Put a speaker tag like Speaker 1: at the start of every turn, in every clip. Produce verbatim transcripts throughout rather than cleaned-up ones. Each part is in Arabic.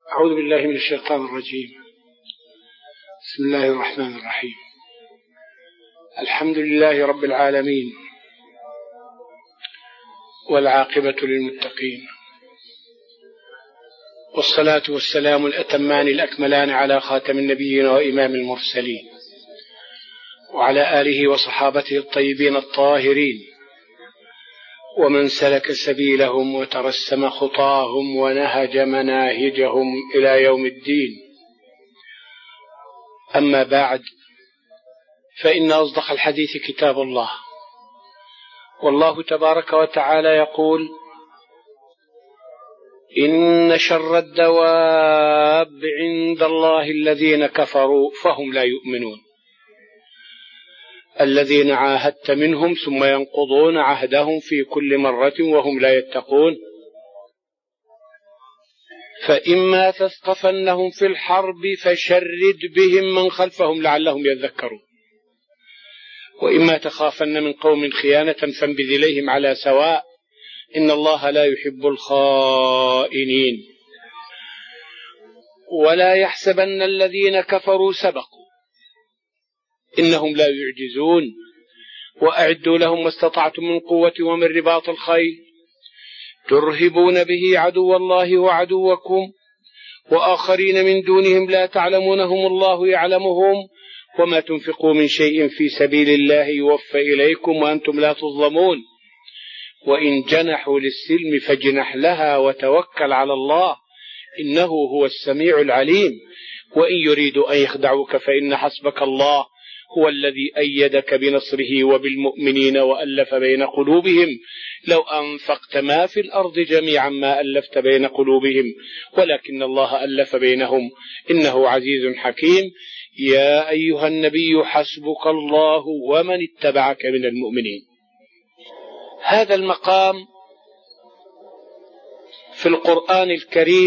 Speaker 1: أعوذ بالله من الشيطان الرجيم. بسم الله الرحمن الرحيم. الحمد لله رب العالمين، والعاقبة للمتقين، والصلاة والسلام الأتمان الأكملان على خاتم النبيين وإمام المرسلين، وعلى آله وصحابته الطيبين الطاهرين، ومن سلك سبيلهم وترسم خطاهم ونهج مناهجهم إلى يوم الدين. أما بعد، فإن أصدق الحديث كتاب الله، والله تبارك وتعالى يقول: إن شر الدواب عند الله الذين كفروا فهم لا يؤمنون، الذين عاهدت منهم ثم ينقضون عهدهم في كل مرة وهم لا يتقون، فإما تثقفنهم في الحرب فشرد بهم من خلفهم لعلهم يذكرون، وإما تخافن من قوم خيانة فانبذ إليهم على سواء، إن الله لا يحب الخائنين. ولا يحسبن الذين كفروا سبقوا، إنهم لا يعجزون. وأعدوا لهم ما استطعتم من قوة ومن رباط الخيل ترهبون به عدو الله وعدوكم وآخرين من دونهم لا تعلمونهم الله يعلمهم، وما تنفقوا من شيء في سبيل الله يوفى إليكم وأنتم لا تظلمون. وإن جنحوا للسلم فاجنح لها وتوكل على الله، إنه هو السميع العليم. وإن يريدوا أن يخدعوك فإن حسبك الله هو الذي أيدك بنصره وبالمؤمنين وألف بين قلوبهم، لو أنفقت ما في الأرض جميعا ما ألفت بين قلوبهم ولكن الله ألف بينهم، إنه عزيز حكيم. يا أيها النبي حسبك الله ومن اتبعك من المؤمنين. هذا المقام في القرآن الكريم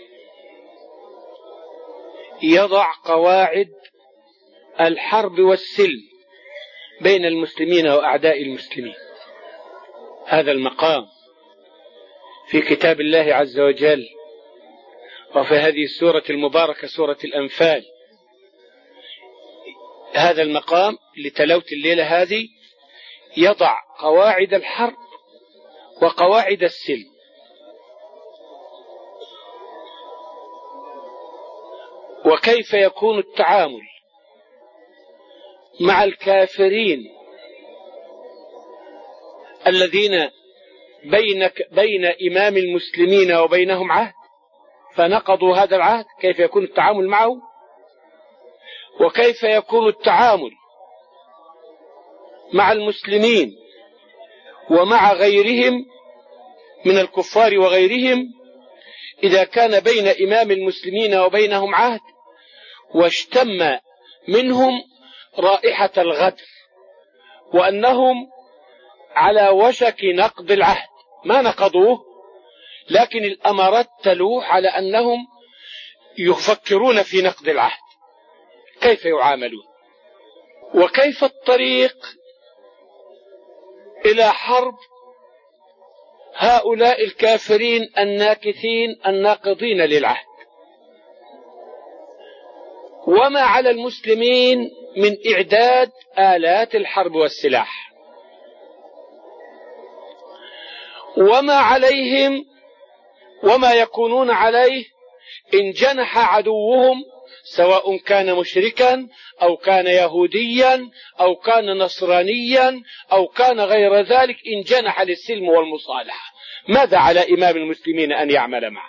Speaker 1: يضع قواعد الحرب والسلم بين المسلمين وأعداء المسلمين. هذا المقام في كتاب الله عز وجل، وفي هذه السورة المباركة سورة الأنفال. هذا المقام لتلاوة الليلة هذه يضع قواعد الحرب وقواعد السلم. وكيف يكون التعامل مع الكافرين الذين بينك بين إمام المسلمين وبينهم عهد فنقضوا هذا العهد، كيف يكون التعامل معه؟ وكيف يكون التعامل مع المسلمين ومع غيرهم من الكفار وغيرهم إذا كان بين إمام المسلمين وبينهم عهد واشتم منهم رائحة الغدر وأنهم على وشك نقض العهد، ما نقضوه لكن الأمارات تلوح على أنهم يفكرون في نقض العهد، كيف يعاملون؟ وكيف الطريق إلى حرب هؤلاء الكافرين الناكثين الناقضين للعهد؟ وما على المسلمين من إعداد آلات الحرب والسلاح؟ وما عليهم وما يكونون عليه إن جنح عدوهم، سواء كان مشركا أو كان يهوديا أو كان نصرانيا أو كان غير ذلك، إن جنح للسلم والمصالحة، ماذا على إمام المسلمين أن يعمل معه؟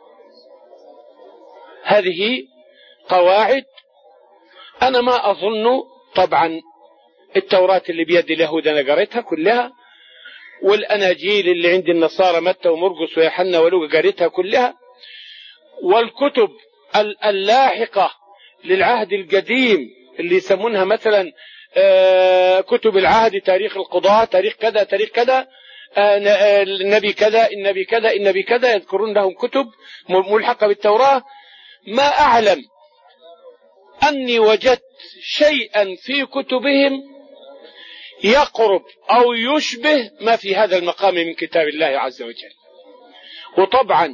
Speaker 1: هذه قواعد أنا ما أظن، طبعا التوراة اللي بيد اليهود أنا قريتها كلها، والأناجيل اللي عند النصارى متى ومرقس ويوحنا ولوقا قريتها كلها، والكتب اللاحقة للعهد القديم اللي يسمونها مثلا كتب العهد، تاريخ القضاء، تاريخ كذا تاريخ كذا، النبي كذا النبي كذا النبي كذا، يذكرون لهم كتب ملحقة بالتوراة. ما أعلم أني وجدت شيئا في كتبهم يقرب أو يشبه ما في هذا المقام من كتاب الله عز وجل. وطبعا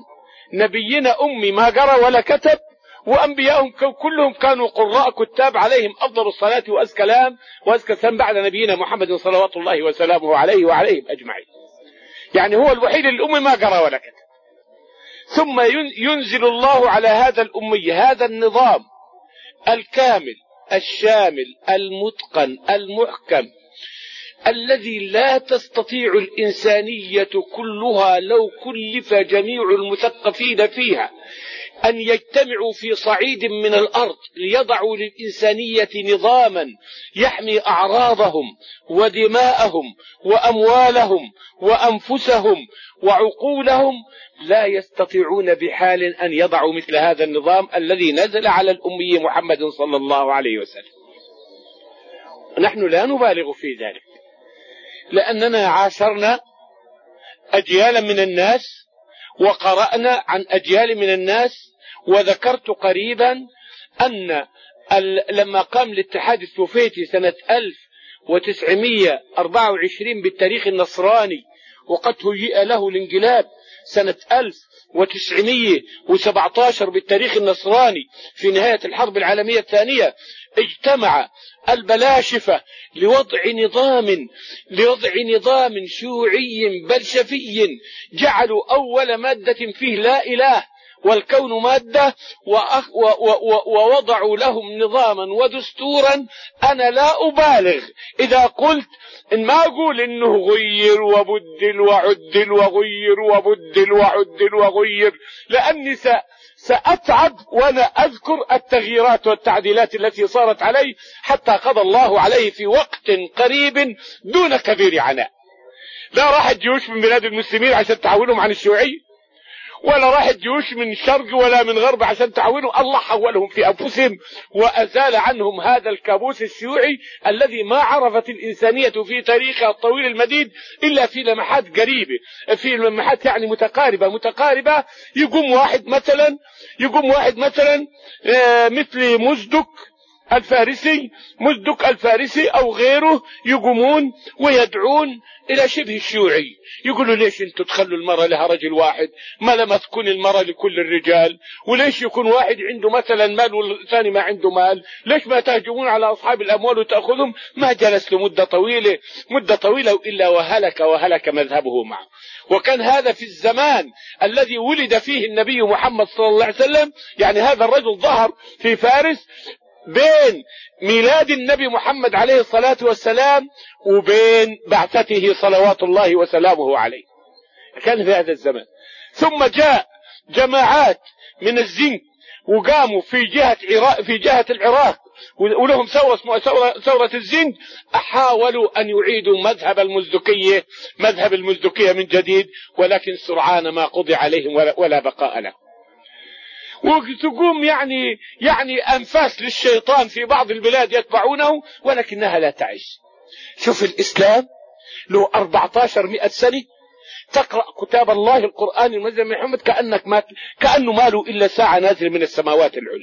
Speaker 1: نبينا أمي ما قرأ ولا كتب، وأنبيائهم كلهم كانوا قراء كتاب عليهم أفضل الصلاة وأزكى السلام وأزكى السلام بعد نبينا محمد صلوات الله وسلامه عليه وعليهم أجمعين. يعني هو الوحيد الأمي ما قرأ ولا كتب. ثم ينزل الله على هذا الأمي هذا النظام الكامل الشامل المتقن المحكم الذي لا تستطيع الإنسانية كلها لو كلف جميع المثقفين فيها أن يجتمعوا في صعيد من الأرض ليضعوا للإنسانية نظاما يحمي أعراضهم ودماءهم وأموالهم وأنفسهم وعقولهم، لا يستطيعون بحال أن يضعوا مثل هذا النظام الذي نزل على الأمي محمد صلى الله عليه وسلم. نحن لا نبالغ في ذلك، لأننا عاشرنا أجيالا من الناس وقرأنا عن أجيال من الناس. وذكرت قريبا أن لما قام الاتحاد السوفيتي سنة ألف وتسعمائة وأربعة وعشرين بالتاريخ النصراني، وقد هيئ له الانقلاب سنة ألف وتسعمائة وسبعة عشر بالتاريخ النصراني في نهاية الحرب العالمية الثانية، اجتمع البلاشفة لوضع نظام لوضع نظام شيوعي بلشفي جعلوا أول مادة فيه لا إله والكون مادة، ووضعوا لهم نظاما ودستورا. أنا لا أبالغ إذا قلت إن ما أقول إنه غير وبدل وعدل وغير وبدل وعدل وغير، لأني سأتعب وأنا أذكر التغييرات والتعديلات التي صارت عليه حتى قضى الله عليه في وقت قريب دون كبير عناء. لا راحت جيوش من بلاد المسلمين عشان تعاونهم عن الشيوعية، ولا راحت جيوش من شرق ولا من غرب عشان تعاونهم. الله حولهم في أنفسهم وأزال عنهم هذا الكابوس الشيوعي الذي ما عرفت الإنسانية في تاريخها الطويل المديد إلا في لمحات قريبة، في لمحات يعني متقاربة متقاربة. يقوم واحد مثلا يقوم واحد مثلا مثل مزدك الفارسي مزدك الفارسي أو غيره، يقومون ويدعون إلى شبه الشيوعي. يقولوا ليش انتوا تخلوا المرأة لها رجل واحد ما لما تكون المرأة لكل الرجال؟ وليش يكون واحد عنده مثلا مال والثاني ما عنده مال؟ ليش ما تهجمون على أصحاب الأموال وتأخذهم؟ ما جلس لمدة طويلة مدة طويلة إلا وهلك وهلك مذهبه معه. وكان هذا في الزمان الذي ولد فيه النبي محمد صلى الله عليه وسلم. يعني هذا الرجل ظهر في فارس بين ميلاد النبي محمد عليه الصلاة والسلام وبين بعثته صلوات الله وسلامه عليه، كان في هذا الزمان. ثم جاء جماعات من الزنك وقاموا في جهة عراق في جهة العراق ولهم ثورة اسمها ثورة, ثورة الزنك، حاولوا أن يعيدوا مذهب المزدكية مذهب المزدكية من جديد، ولكن سرعان ما قضي عليهم ولا, ولا بقاء لهم. وتقوم يعني يعني أنفاس للشيطان في بعض البلاد يتبعونه ولكنها لا تعيش. شوف الإسلام له أربعة عشر مئة سنة تقرأ كتاب الله القرآن المنزل من محمد كأنك ما كأنه ما له إلا ساعة نازل من السماوات العلى،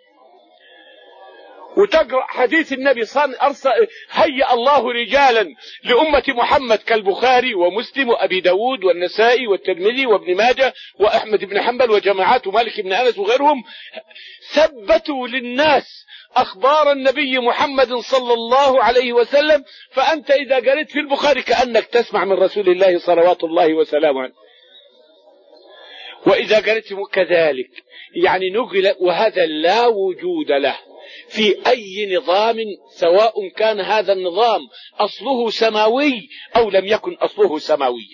Speaker 1: وتقرأ حديث النبي صلى أرسل هيأ الله رجالا لأمة محمد كالبخاري ومسلم وأبي داود والنسائي والترمذي وابن ماجه وأحمد بن حنبل وجماعات ومالك بن أنس وغيرهم، ثبتوا للناس أخبار النبي محمد صلى الله عليه وسلم. فأنت إذا قرأت في البخاري كأنك تسمع من رسول الله صلوات الله وسلامه عليه، وإذا قرأت كذلك يعني نقل. وهذا لا وجود له في أي نظام، سواء كان هذا النظام أصله سماوي أو لم يكن أصله سماوي.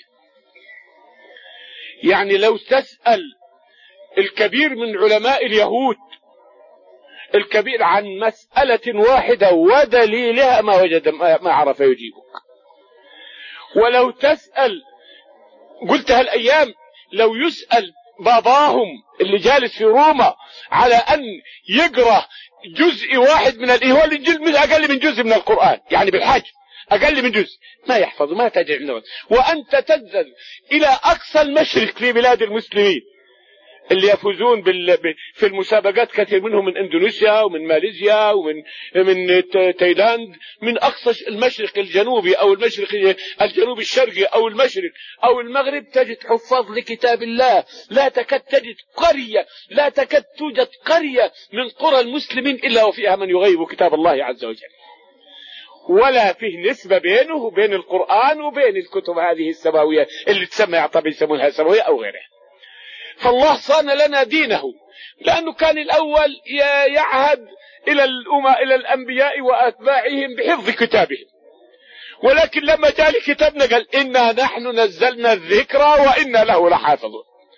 Speaker 1: يعني لو تسأل الكبير من علماء اليهود الكبير عن مسألة واحدة ودليلها ما وجد ما عرف يجيبك. ولو تسأل قلتها الأيام لو يسأل باباهم اللي جالس في روما على أن يقرأ جزء واحد من الإيهوال الجزء أقل من جزء من القرآن، يعني بالحجم أقل من جزء ما يحفظ ما تجع. وأنت تنزل إلى أقصى المشرق في بلاد المسلمين اللي يفوزون بال... في المسابقات كثير منهم من اندونيسيا ومن ماليزيا ومن من تايلاند، من اقصى المشرق الجنوبي او المشرق الجنوبي الشرقي او المشرق او المغرب، تجد حفاظ لكتاب الله. لا تكاد تجد قرية، لا تكاد توجد قرية من قرى المسلمين الا وفيها من يغيب كتاب الله عز وجل، ولا فيه نسبة بينه وبين القرآن وبين الكتب هذه السماوية اللي تسمى يعتبر يسمونها سماوية أو غيرها. فالله صان لنا دينه، لأنه كان الأول يعهد إلى الأمة إلى الأنبياء وأتباعهم بحفظ كتابهم، ولكن لما جاء لكتابنا قال إنا نحن نزلنا الذكر وإنا له لحافظون،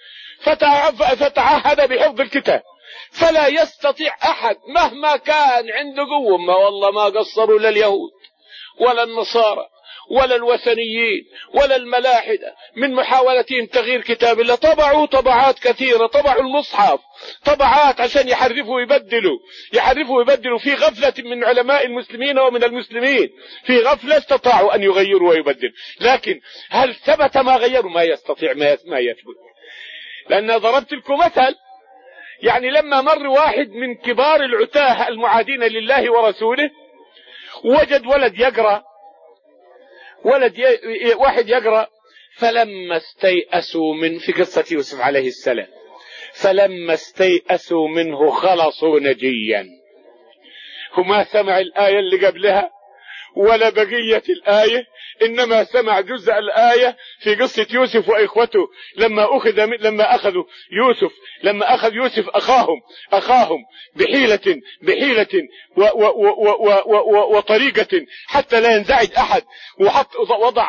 Speaker 1: فتعهد بحفظ الكتاب. فلا يستطيع أحد مهما كان عنده قوة، ما والله ما قصروا لا اليهود ولا النصارى ولا الوثنيين ولا الملاحدة من محاولتهم تغيير كتاب الله. طبعوا طبعات كثيرة، طبعوا المصحف طبعات عشان يحرفوا ويبدلوا يحرفوا ويبدلوا في غفلة من علماء المسلمين ومن المسلمين، في غفلة استطاعوا أن يغيروا ويبدلوا، لكن هل ثبت ما غيروا؟ ما يستطيع ما يثبت. لأن ضربت لكم مثل، يعني لما مر واحد من كبار العتاه المعادين لله ورسوله وجد ولد يقرأ ولد ي... واحد يقرأ، فلما استيأسوا من في قصة يوسف عليه السلام، فلما استيأسوا منه خلصوا نجيا. وما سمع الآية اللي قبلها ولا بقية الآية، إنما سمع جزء الآية في قصة يوسف وإخوته لما أخذ لما أخذوا يوسف لما أخذ يوسف أخاهم أخاهم بحيلة بحيلة و و و و و وطريقة حتى لا ينزعج أحد، وحط وضع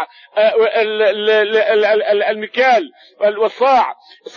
Speaker 1: المكيال والصاع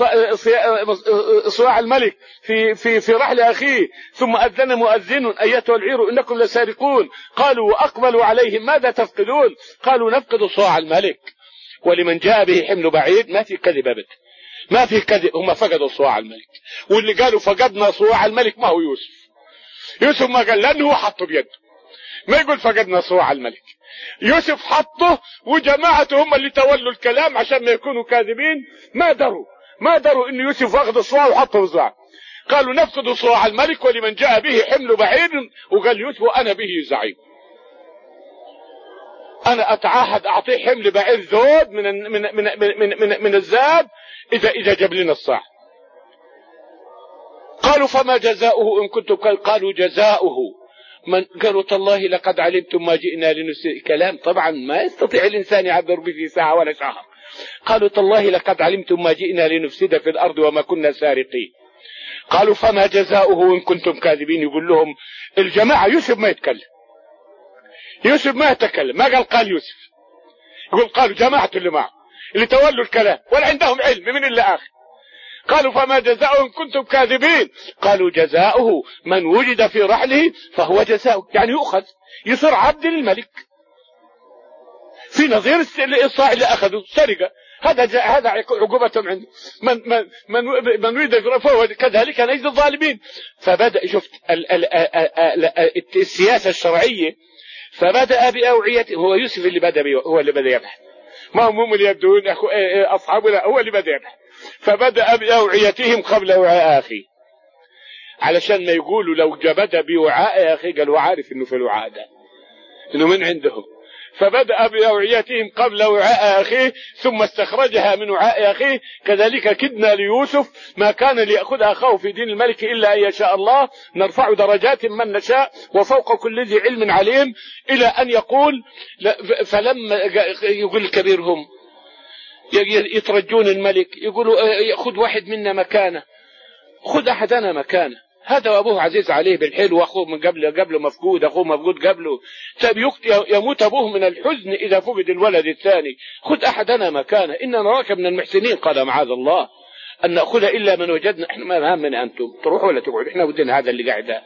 Speaker 1: صواع الملك في في في رحل أخيه، ثم أذن مؤذن أيتها العير إنكم لسارقون. قالوا وأقبلوا عليهم ماذا تفقدون؟ قالوا نفقد صواع الملك ولمن جاء به حمل بعيد. ما في كذب أبدا، ما في كذب، هم فقدوا صواع الملك. واللي قالوا فقدنا صواع الملك ما هو يوسف. يوسف ما قال، لأنه هو حطه بيده، ما يقول فقدنا صواع الملك. يوسف حطه وجماعته هم اللي تولوا الكلام عشان ما يكونوا كاذبين. ما دروا ما دروا إن يوسف أخذ الصواع وحطه في صواع. قالوا نفقد صواع الملك ولمن جاء به حمل بعيد، وقال يوسف أنا به زعيم، أنا أتعهد أعطيه حمل بعير زود من من من من من, من الزاد إذا إذا جاب لنا الصاع. قالوا فما جزاؤه إن كنتم؟ قالوا جزاؤه من قالوا تالله لقد علمتم ما جئنا لنسرق. كلام طبعا ما يستطيع الإنسان يعبر به في ساعة ولا شهر. قالوا تالله لقد علمتم ما جئنا لنفسد في الأرض وما كنا سارقين. قالوا فما جزاؤه إن كنتم كاذبين. يقول لهم الجماعة يوسف ما يتكلم، يوسف ما يتكلم، ما قال قال يوسف، يقول قالوا جماعة اللي معه اللي تولوا الكلام ولا عندهم علم من اللي آخر. قالوا فما جزاؤه إن كنتم كاذبين. قالوا جزاؤه من وجد في رحله فهو جزاؤه، يعني يؤخذ يصير عبد للملك في نظير الصاع اللي أخذوا سرقة. هذا هذا عقوبة عنده. من من من من وجد فهو كذلك نجزي الظالمين. فبدأ شفت ال ال ال السياسة الشرعية، فبدأ بأوعيته. هو يوسف اللي بدأ هو اللي بدأ يبحث، ما هم هم اللي يبدون أصحابنا، هو اللي بدأ يبحث. فبدأ بأوعيتهم قبل وعاء أخي، علشان ما يقولوا لو بدأ بوعاء أخي قال هو عارف إنه في الوعاء ده إنه من عندهم. فبدأ بأوعيتهم قبل وعاء أخيه ثم استخرجها من وعاء أخيه. كذلك كدنا ليوسف ما كان ليأخذ أخاه في دين الملك إلا أن يشاء الله، نرفع درجات من نشاء وفوق كل ذي علم عليم. إلى أن يقول فلما يقول كبيرهم يترجون الملك، يقولوا يأخذ واحد منا مكانه، خذ أحدنا مكانه، هذا أبوه عزيز عليه بالحلو وأخوه من قبل قبله مفقود، أخوه مفقود قبله، يموت أبوه من الحزن إذا فقد الولد الثاني، خذ أحدنا مكانه إننا نراك من المحسنين. قال معاذ الله أن نأخذ إلا من وجدنا. إحنا ما همنا أنتم تروحوا ولا تقعدوا، إحنا ودنا هذا اللي قاعد.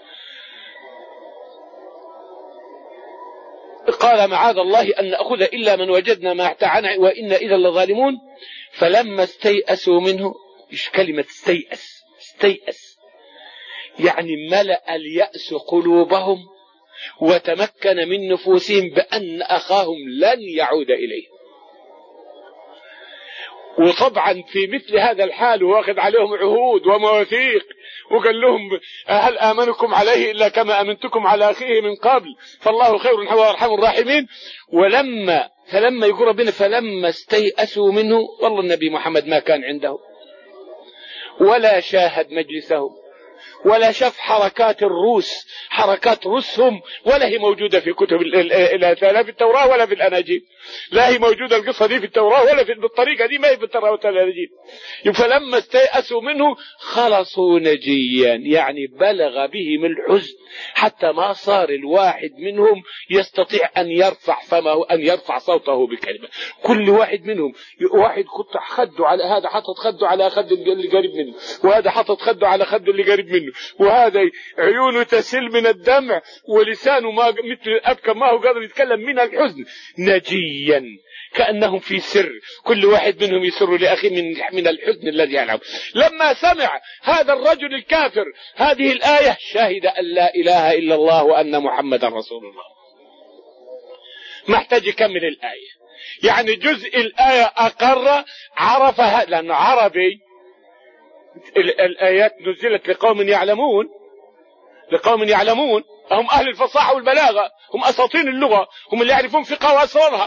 Speaker 1: قال معاذ الله أن نأخذ إلا من وجدنا ما اعتعنا وإنا إذا لظالمون. فلما استيأسوا منه، إيش كلمة استيأس؟ استيأس يعني ملأ اليأس قلوبهم وتمكن من نفوسهم بأن أخاهم لن يعود إليه. وطبعا في مثل هذا الحال واخذ عليهم عهود ومواثيق، وقال لهم هل آمنكم عليه إلا كما أمنتكم على أخيه من قبل فالله خير وأرحم الراحمين. ولما فلما يقول ربنا فلما استيأسوا منه، والله النبي محمد ما كان عنده ولا شاهد مجلسهم ولا شاف حركات الروس، حركات روسهم ولا هي موجودة في كتب لا في التوراة ولا في الأناجيل، لا هي موجودة القصة دي في التوراة ولا في بالطريقة دي ما هي في التوراة ولا الأناجيل. فلما استيأسوا منه خلصوا نجيا، يعني بلغ بهم الحزن حتى ما صار الواحد منهم يستطيع أن يرفع فمه، أن يرفع صوته بكلمة. كل واحد منهم، واحد كنت خده على هذا حطت خده على خد اللي قريب منه، وهذا حطت خده على خد اللي قريب منه، وهذا عيونه تسل من الدمع ولسانه ما مثل الأبكى ما هو قادر يتكلم من الحزن، نجيا كأنهم في سر، كل واحد منهم يسر لأخيه من من الحزن الذي يلعب. لما سمع هذا الرجل الكافر هذه الآية شهد أن لا إله إلا الله وأن محمدا رسول الله. ما احتاج يكمل الآية، يعني جزء الآية أقر عرفها، لأنه عربي. الآيات نزلت لقوم يعلمون، لقوم يعلمون، هم أهل الفصاحة والبلاغة، هم أساطين اللغة، هم اللي يعرفون فقه وأسرارها.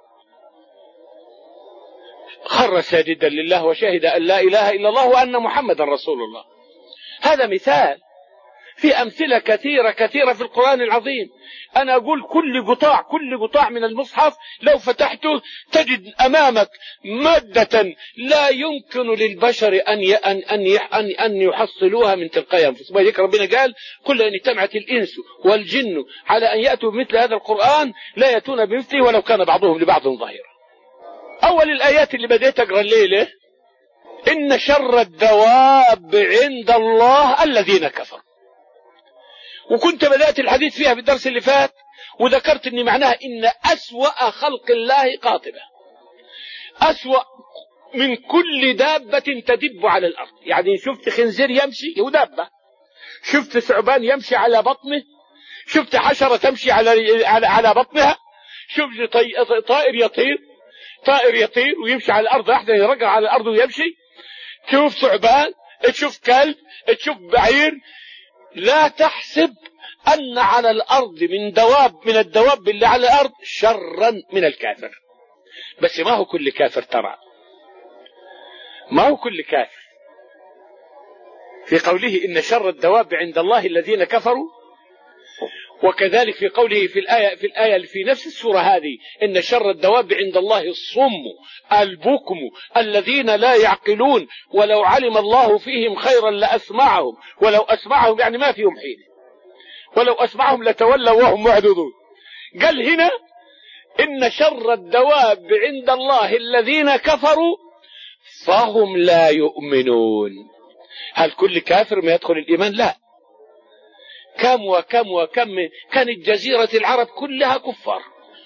Speaker 1: خر ساجدا لله وشهد أن لا إله إلا الله وأن محمدا رسول الله. هذا مثال، في أمثلة كثيرة كثيرة في القرآن العظيم. أنا أقول كل قطاع كل قطاع من المصحف لو فتحته تجد أمامك مادة لا يمكن للبشر أن أن أن أن يحصلوها من تلقاء أنفسهم. وذلك ربنا قال: قل إن اجتمعت الإنس والجن على أن يأتوا بمثل هذا القرآن لا يأتون بمثله ولو كان بعضهم لبعض ظهيرا. أول الآيات اللي بديت أقرأ الليلة: إن شر الدواب عند الله الذين كفروا. وكنت بدأت الحديث فيها في الدرس اللي فات، وذكرت إن معناها إن أسوأ خلق الله قاطبة، أسوأ من كل دابة تدب على الأرض. يعني شفت خنزير يمشي هو دابة، شفت ثعبان يمشي على بطنه، شفت حشرة تمشي على على, على بطنها، شفت طائر يطير طائر يطير ويمشي على الأرض، أحد يرقع على الأرض ويمشي، تشوف ثعبان، تشوف كلب، تشوف بعير. لا تحسب أن على الأرض من دواب من الدواب اللي على الأرض شرا من الكافر. بس ما هو كل كافر، ترى ما هو كل كافر. في قوله إن شر الدواب عند الله الذين كفروا، وكذلك في قوله في الآية في الآية في نفس السورة هذه: إن شر الدواب عند الله الصم البكم الذين لا يعقلون ولو علم الله فيهم خيرا لأسمعهم ولو أسمعهم يعني ما فيهم حين، ولو أسمعهم لتولوا وهم معرضون. قال هنا: إن شر الدواب عند الله الذين كفروا فهم لا يؤمنون. هل كل كافر ما يدخل الإيمان؟ لا. كم وكم وكم كانت جزيرة العرب كلها كفار،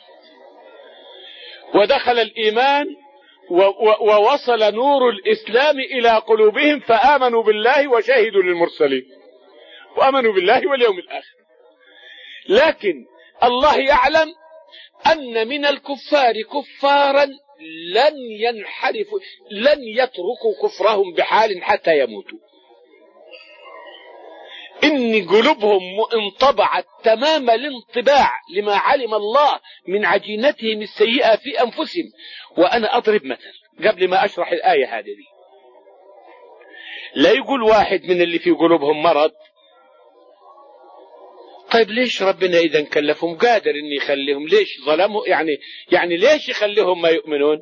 Speaker 1: ودخل الإيمان ووصل نور الإسلام إلى قلوبهم فآمنوا بالله وشهدوا للمرسلين وآمنوا بالله واليوم الآخر. لكن الله يعلم أن من الكفار كفارا لن ينحرفوا، لن يتركوا كفرهم بحال حتى يموتوا. إن قلوبهم انطبعت تمام الانطباع لما علم الله من عجينتهم السيئة في أنفسهم. وأنا أضرب مثل قبل ما أشرح الآية هذه. لا يقول واحد من اللي في قلوبهم مرض: طيب ليش ربنا إذا كلفهم قادر إن يخليهم، ليش ظلموا يعني يعني ليش يخليهم ما يؤمنون؟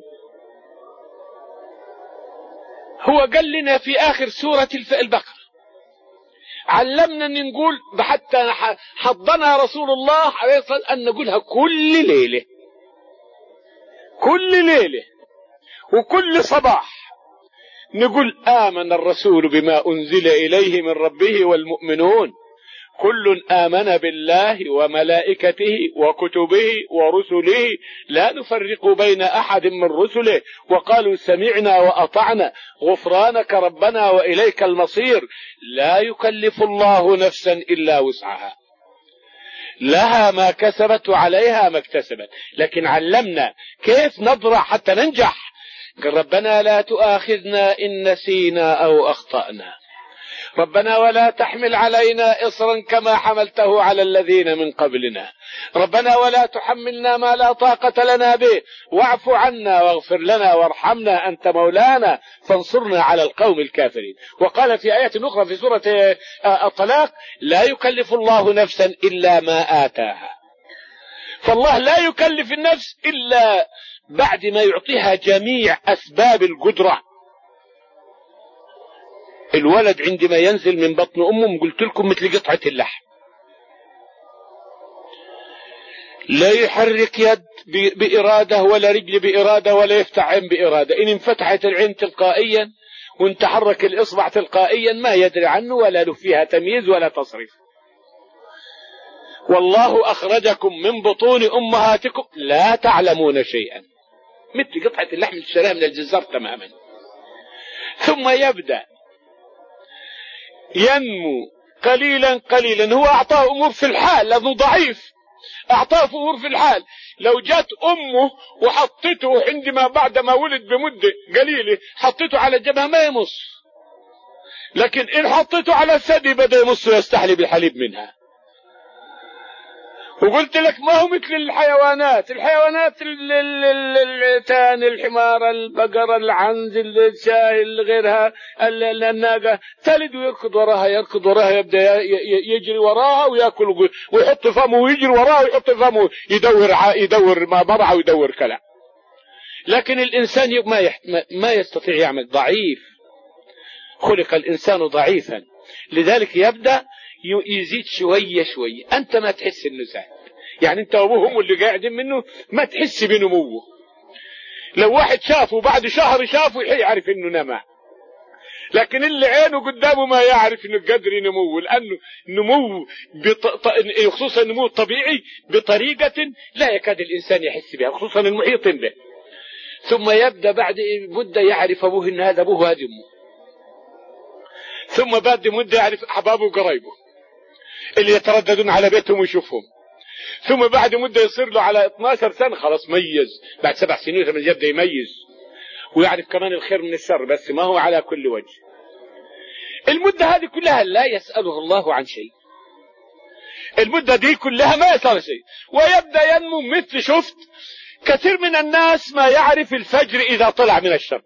Speaker 1: هو قال لنا في آخر سورة البقرة، علمنا أن نقول حتى حضنا رسول الله عليه الصلاة والسلام أن نقولها كل ليلة كل ليلة وكل صباح، نقول: آمن الرسول بما أنزل إليه من ربه والمؤمنون كل آمن بالله وملائكته وكتبه ورسله لا نفرق بين أحد من رسله وقالوا سمعنا وأطعنا غفرانك ربنا وإليك المصير. لا يكلف الله نفسا إلا وسعها، لها ما كسبت وعليها ما اكتسبت. لكن علمنا كيف نضرع حتى ننجح، قال ربنا لا تؤاخذنا إن نسينا أو أخطأنا، ربنا ولا تحمل علينا إصرا كما حملته على الذين من قبلنا، ربنا ولا تحملنا ما لا طاقة لنا به، واعف عنا واغفر لنا وارحمنا أنت مولانا فانصرنا على القوم الكافرين. وقال في آية أخرى في سورة الطلاق لا يكلف الله نفسا إلا ما آتاها. فالله لا يكلف النفس إلا بعد ما يعطيها جميع أسباب القدرة. الولد عندما ينزل من بطن أمه قلت لكم مثل قطعة اللحم، لا يحرك يد بإرادة ولا رجل بإرادة ولا يفتح عين بإرادة. إن انفتحت العين تلقائيا وان تحرك الإصبع تلقائيا ما يدري عنه ولا له فيها تمييز ولا تصريف. والله أخرجكم من بطون أمهاتكم لا تعلمون شيئا، مثل قطعة اللحم اللي اشتراها من الجزار تماما. ثم يبدأ ينمو قليلا قليلا. هو أعطاه أمور في الحال لأنه ضعيف، أعطاه أمور في الحال. لو جات أمه وحطته عندما بعدما ولد بمدة قليلة حطته على الجبهة ما يمص، لكن إن حطته على الثدي بدأ يمص ويستحلي بالحليب منها. وقلت لك ما هو مثل الحيوانات، الحيوانات التان الحمار البقرة العنز الشاي غيرها الناقة تلد ويركض وراها يركض وراها يبدأ يجري وراها ويأكل ويحط فمه ويجري وراها ويحط فمه يدور يدور ما برع ويدور كلام. لكن الإنسان ما ما يستطيع يعمل، ضعيف، خلق الإنسان ضعيفا. لذلك يبدأ يزيد شوية شوية. أنت ما تحس إنه زاد، يعني أنت وأبوهم واللي قاعدين منه ما تحس بنموه. لو واحد شافه بعد شهر شافه يعرف إنه نمى، لكن اللي عينه قدامه ما يعرف إنه قدر ينموه، لأنه نمو بط... خصوصا النمو الطبيعي بطريقة لا يكاد الإنسان يحس بها، خصوصا المحيط به. ثم يبدأ بعد مدة يعرف أبوه إن هذا أبوه هذه أمه، ثم بعد مدة يعرف أحبابه وقرايبه اللي يترددون على بيتهم ويشوفهم. ثم بعد مدة يصير له على اثناشر سنة خلاص ميز، بعد سبع سنين ثم يبدأ يميز ويعرف كمان الخير من الشر، بس ما هو على كل وجه. المدة هذه كلها لا يسأله الله عن شيء، المدة دي كلها ما يسأله شيء. ويبدأ ينمو مثل شفت كثير من الناس ما يعرف الفجر إذا طلع من الشرق،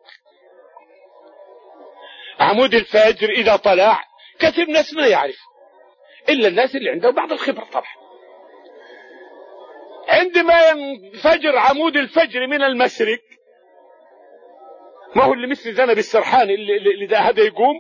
Speaker 1: عمود الفجر إذا طلع كثير ناس ما يعرف إلا الناس اللي عندهم بعض الخبرة. طبعا عندما ينفجر عمود الفجر من المشرق، ما هو اللي مثل ذنب السرحان اللي, اللي ده هذا يقوم،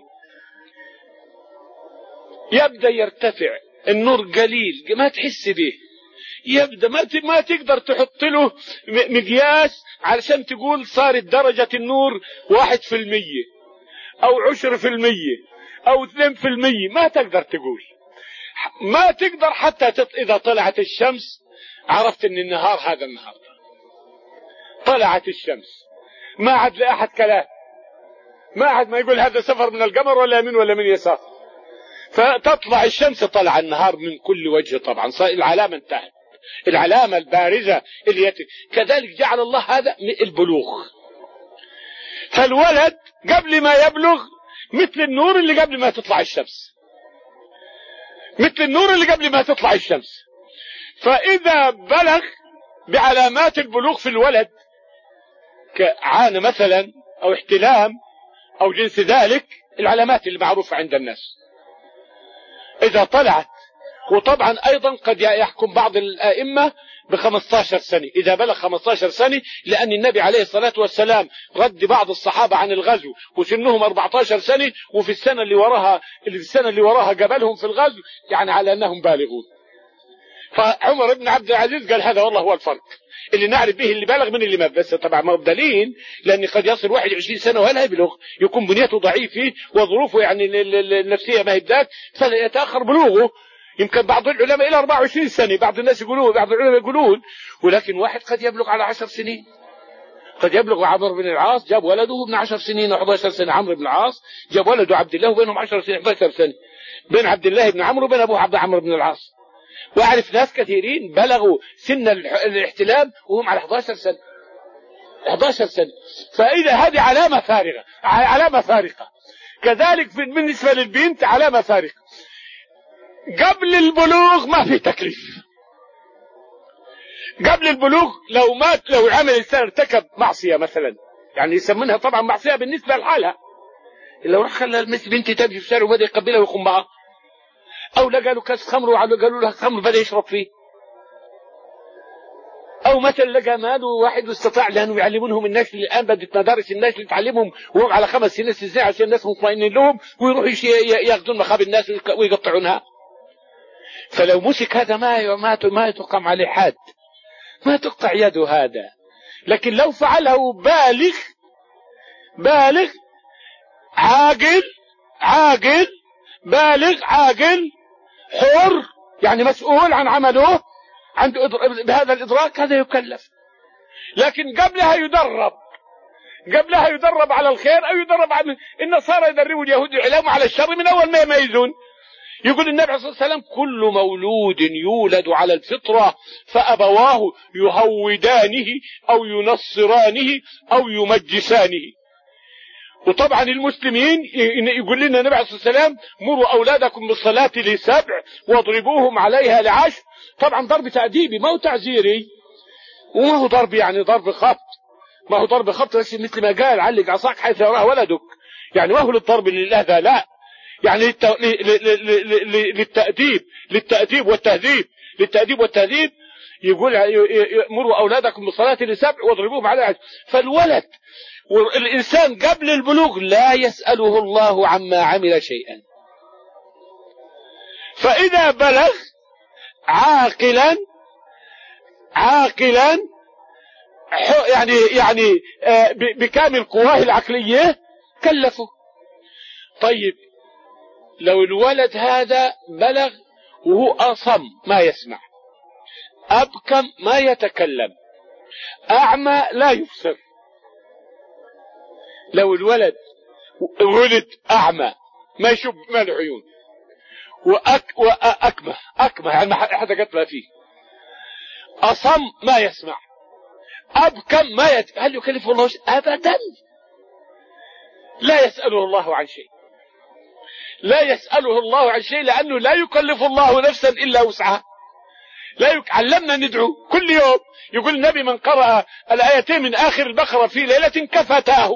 Speaker 1: يبدأ يرتفع النور قليل ما تحس به، يبدأ ما ما تقدر تحط له مقياس علشان تقول صارت درجة النور واحد في المية أو عشر في المية أو اثنين في المية، ما تقدر تقول، ما تقدر حتى تط... إذا طلعت الشمس عرفت إن النهار هذا النهار طلعت الشمس، ما عاد لأحد كلام، ما عاد ما يقول هذا سفر من القمر ولا يمين ولا من يسار، فتطلع الشمس طلع النهار من كل وجه. طبعا صار العلامة انتهت، العلامة البارزة اللي يت... كذلك جعل الله هذا البلوغ. فالولد قبل ما يبلغ مثل النور اللي قبل ما تطلع الشمس، مثل النور اللي قبل ما تطلع الشمس. فإذا بلغ بعلامات البلوغ في الولد كعانة مثلا أو احتلام أو جنس ذلك، العلامات اللي معروفة عند الناس إذا طلعت. وطبعا أيضا قد يحكم بعض الأئمة بخمسة عشر سنة إذا بلغ خمسة عشر سنة، لأن النبي عليه الصلاة والسلام رد بعض الصحابة عن الغزو وسنهم أربعة عشر سنة، وفي السنة اللي وراها السنة اللي وراها قبلهم في الغزو، يعني على أنهم بالغون. فعمر بن عبد العزيز قال هذا والله هو الفرق اللي نعرف به اللي بلغ من اللي ما، بس طبعا ما بدليل، لأن قد يصل واحد وعشرين سنة ولا يبلغ، يكون بنيته ضعيفة وظروفه يعني النفسية ما هي بداك، فيتأخر بلوغه. يمكن بعض العلماء إلى أربعة وعشرين سنة، بعض الناس يقولون، بعض العلماء يقولون، ولكن واحد قد يبلغ على عشر سنين. قد يبلغ عمرو بن العاص جاب ولده ابن عشر سنين أو أحد عشر سنة، عمرو بن العاص جاب ولده عبد الله وبينهم عشر سنين أحد عشر سنة، بين عبد الله بن عمرو وبين أبوه عبد عمرو بن العاص. وأعرف ناس كثيرين بلغوا سن الاحتلام وهم على أحد عشر سنة. أحد عشر سنة. فإذا هذه علامة فارغة، علامة فارقة. كذلك بالنسبة للبنت علامة فارقة. قبل البلوغ ما في تكليف. قبل البلوغ لو مات، لو عمل إنسان ارتكب معصية مثلا، يعني يسمونها طبعا معصية بالنسبة لحالها، لو راح خلى المثل بنتي تمشي في الشارع وبدأ يقبلها ويقوم معها، أو لقى له كاس خمر وقالوا له خمر بدأ يشرب فيه، أو مثلا لقى مال واحد واستطاع، لأنه يعلمونهم الناس اللي الآن بدت مدارس الناس اللي تعلمهم وهم على خمس سنين ست سنين عشان الناس مطمئنين لهم، ويروحوا ياخذون مخاب الناس ويقطعونها. فلو مسك هذا ما ما ما تقام عليه حد، ما تقطع يده هذا. لكن لو فعله بالغ بالغ عاقل عاقل بالغ عاقل حر، يعني مسؤول عن عمله، عنده بهذا الإدراك، هذا يكلف. لكن قبلها يدرب، قبلها يدرب على الخير، أو يدرب على النصارى يدربوا اليهود يعلموا على الشر من أول ما يميزون. يقول النبي صلى الله عليه وسلم: كل مولود يولد على الفطرة فأبواه يهودانه أو ينصرانه أو يمجسانه. وطبعا المسلمين يقول لنا النبي عليه الصلاة والسلام: مروا أولادكم بالصلاة لسبع واضربوهم عليها لعشر. طبعا ضرب تأديبي، ما هو تعزيري، وما هو ضرب يعني ضرب خبط، ما هو ضرب خبط بس مثل ما قال: علق عصاك حيث يراه ولدك، يعني ما هو للضرب للأذى، لا، يعني للتأديب للتأديب والتهذيب للتأديب والتهذيب. يقول: مروا أولادكم بالصلاة لسبع واضربوهم عليها عشر. فالولد والإنسان قبل البلوغ لا يسأله الله عما عمل شيئا، فإذا بلغ عاقلا عاقلا يعني يعني بكامل قواه العقلية كلفه. طيب لو الولد هذا بلغ وهو أصم ما يسمع، أبكم ما يتكلم، أعمى لا يبصر، لو الولد ولد أعمى ما يشوف ما له عيون، وأك وأكمه أكمه يعني حتى قتل فيه، أصم ما يسمع، أبكم ما يت... هل يكلفه الله شيء؟ أبدا، لا يسأله الله عن شيء، لا يسأله الله عن شيء، لأنه لا يكلف الله نفسا إلا وسعها. لا يك... علمنا ندعو كل يوم. يقول النبي: من قرأ الآيتين من آخر البقرة في ليلة كفتاه.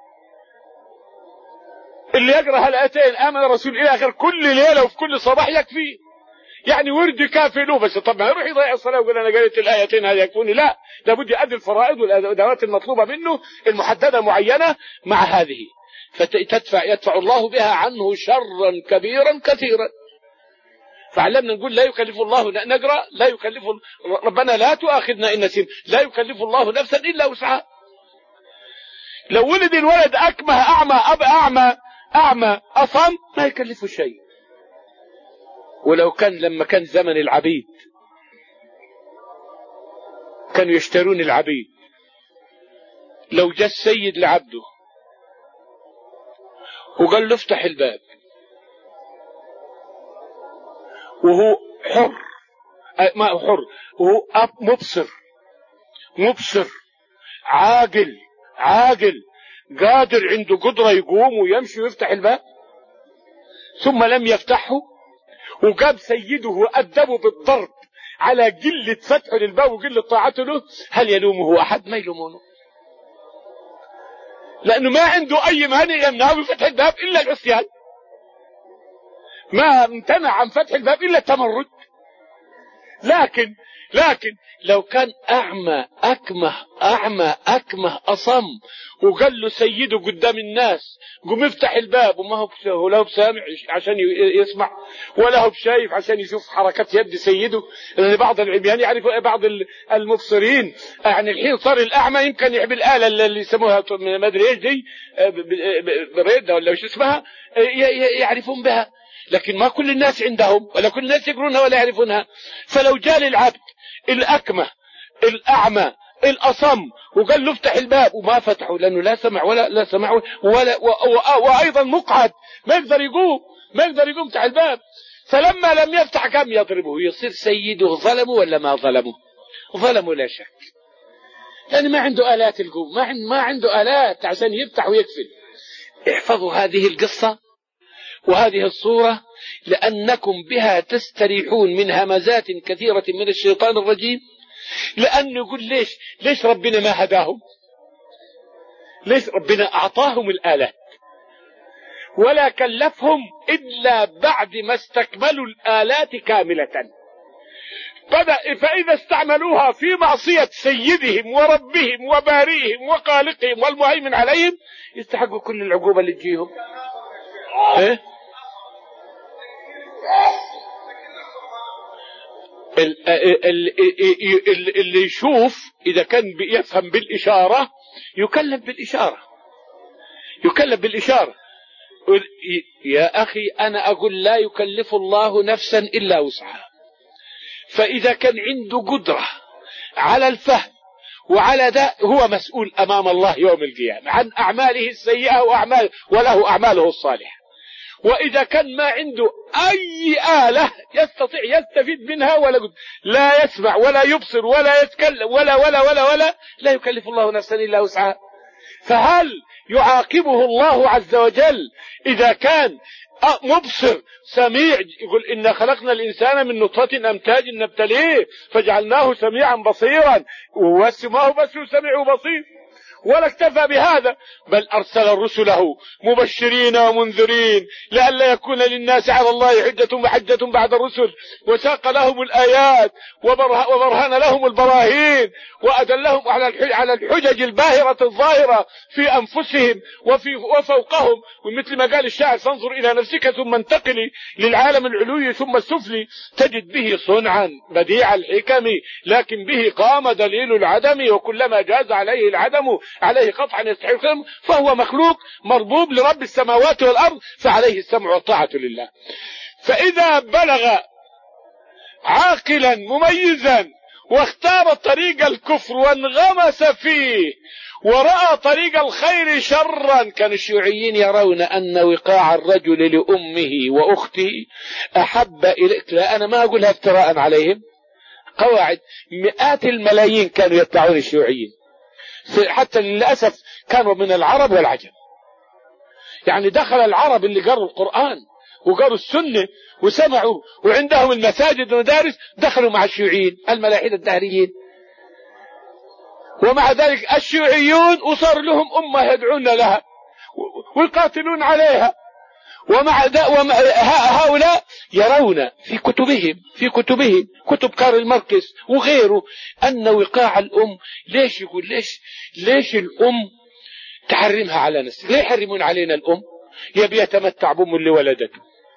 Speaker 1: اللي يقرأ الآيتين آمن الرسول إلى آخر كل ليلة وفي كل صباح يكفي، يعني ورد كافي له. بس طبعا يروح يضيع الصلاة ويقول أنا قرأت الآيتين هذه يكفوني، لا، لابد يؤدي الفرائض والأدوات المطلوبة منه المحددة معينة مع هذه، فتدفع يدفع الله بها عنه شرا كبيرا كثيرا. فعلمنا نقول: لا يكلف الله، نقرأ: لا يكلف ربنا لا تؤاخذنا إن نسينا، لا يكلف الله نفسا إلا وسعها. لو ولد الولد أكمه أعمى أب أعمى أعمى أصم ما يكلفه شيء. ولو كان لما كان زمن العبيد كانوا يشترون العبيد، لو جاء السيد لعبده وقال له افتح الباب وهو حر، ما هو حر، وهو مبصر مبصر عاقل عاقل قادر، عنده قدرة يقوم ويمشي ويفتح الباب، ثم لم يفتحه، وقام سيده وأدبه بالضرب على قلة فتحه للباب وقلة طاعته له، هل يلومه أحد؟ ما يلومونه، لأنه ما عنده أي مانع يمنعه من فتح الباب إلا العصيان، ما امتنع عن فتح الباب إلا التمرد. لكن لكن لو كان أعمى أكمه أعمى أكمه أصم وقال له سيده قدام الناس قم افتح الباب، وما هو لا هو بسامع عشان يسمع ولا هو بشايف عشان يشوف حركات يد سيده، لأن بعض العميان يعرف، بعض المبصرين يعني الحين صار الأعمى يمكن يحب الآلة اللي يسموها ما أدري إيش دي بريدة ولا وش اسمها يعرفون بها، لكن ما كل الناس عندهم ولا كل الناس يقرونها ولا يعرفونها. فلو جاء للعبد الأكمه الأعمى الأصم وقال له افتح الباب وما فتحه لأنه لا سمع ولا لا سمع ولا وأيضا مقعد ما يقدر يقوم ما يقدر يقوم افتح الباب، فلما لم يفتح كم يضربه، يصير سيده ظلمه ولا ما ظلمه؟ ظلمه لا شك، يعني ما عنده آلات القوة، ما عنده ما عنده آلات عشان يفتح ويقفل. احفظوا هذه القصة وهذه الصورة، لأنكم بها تستريحون من همزات كثيرة من الشيطان الرجيم. لأنه يقول ليش ليش ربنا ما هداهم؟ ليش ربنا أعطاهم الآلات ولا كلفهم إلا بعد ما استكملوا الآلات كاملة؟ فإذا استعملوها في معصية سيدهم وربهم وبارئهم وخالقهم والمهيمن عليهم يستحقوا كل العقوبة اللي تجيهم. إيه؟ اللي يشوف إذا كان يفهم بالإشارة يكلف بالإشارة، يكلف بالإشارة. يا أخي أنا أقول لا يكلف الله نفسا إلا وسعها. فإذا كان عنده قدرة على الفهم وعلى ده هو مسؤول أمام الله يوم القيامة عن أعماله السيئة وأعمال وله أعماله الصالحة. وإذا كان ما عنده أي آلة يستطيع يستفيد منها ولا لا يسمع ولا يبصر ولا يتكلم ولا ولا ولا ولا لا يكلف الله نفسا إلا وسعها. فهل يعاقبه الله عز وجل إذا كان مبصر سميع؟ يقول إنا خلقنا الإنسان من نطفة أمتاج نبتليه فجعلناه سميعا بصيرا، واسمه بس سميع وبصير. ولا اكتفى بهذا بل أرسل رسله مبشرين ومنذرين لئلا يكون للناس على الله حجة وحجة بعد الرسل، وساق لهم الآيات وبرهن لهم البراهين وأدلهم على الحجج الباهرة الظاهرة في أنفسهم وفي وفوقهم. ومثل ما قال الشاعر فانظر إلى نفسك ثم انتقلي للعالم العلوي ثم السفلي تجد به صنعا بديع الحكم لكن به قام دليل العدم، وكلما جاز عليه العدم عليه قطعا يستحق، فهو مخلوق مربوب لرب السماوات والأرض فعليه السمع والطاعة لله. فإذا بلغ عاقلا مميزا واختار طريق الكفر وانغمس فيه ورأى طريق الخير شرا، كان الشيوعيين يرون أن وقاع الرجل لأمه وأخته أحب إليك. لا أنا ما أقولها افتراء عليهم، قواعد مئات الملايين كانوا يتبعون الشيوعيين، حتى للأسف كانوا من العرب والعجم. يعني دخل العرب اللي قروا القرآن وقروا السنة وسمعوا وعندهم المساجد والمدارس دخلوا مع الشيوعيين الملاحدة الدهريين، ومع ذلك الشيوعيون وصار لهم أمة يدعون لها ويقاتلون عليها. ومع هؤلاء يرون في كتبهم في كتبهم كتب كارل ماركس وغيره أن وقاع الأم، ليش يقول ليش ليش الأم تحرمها على نفسك؟ ليه يحرمون علينا الأم؟ يبي يتمتع بأم اللي ولدته،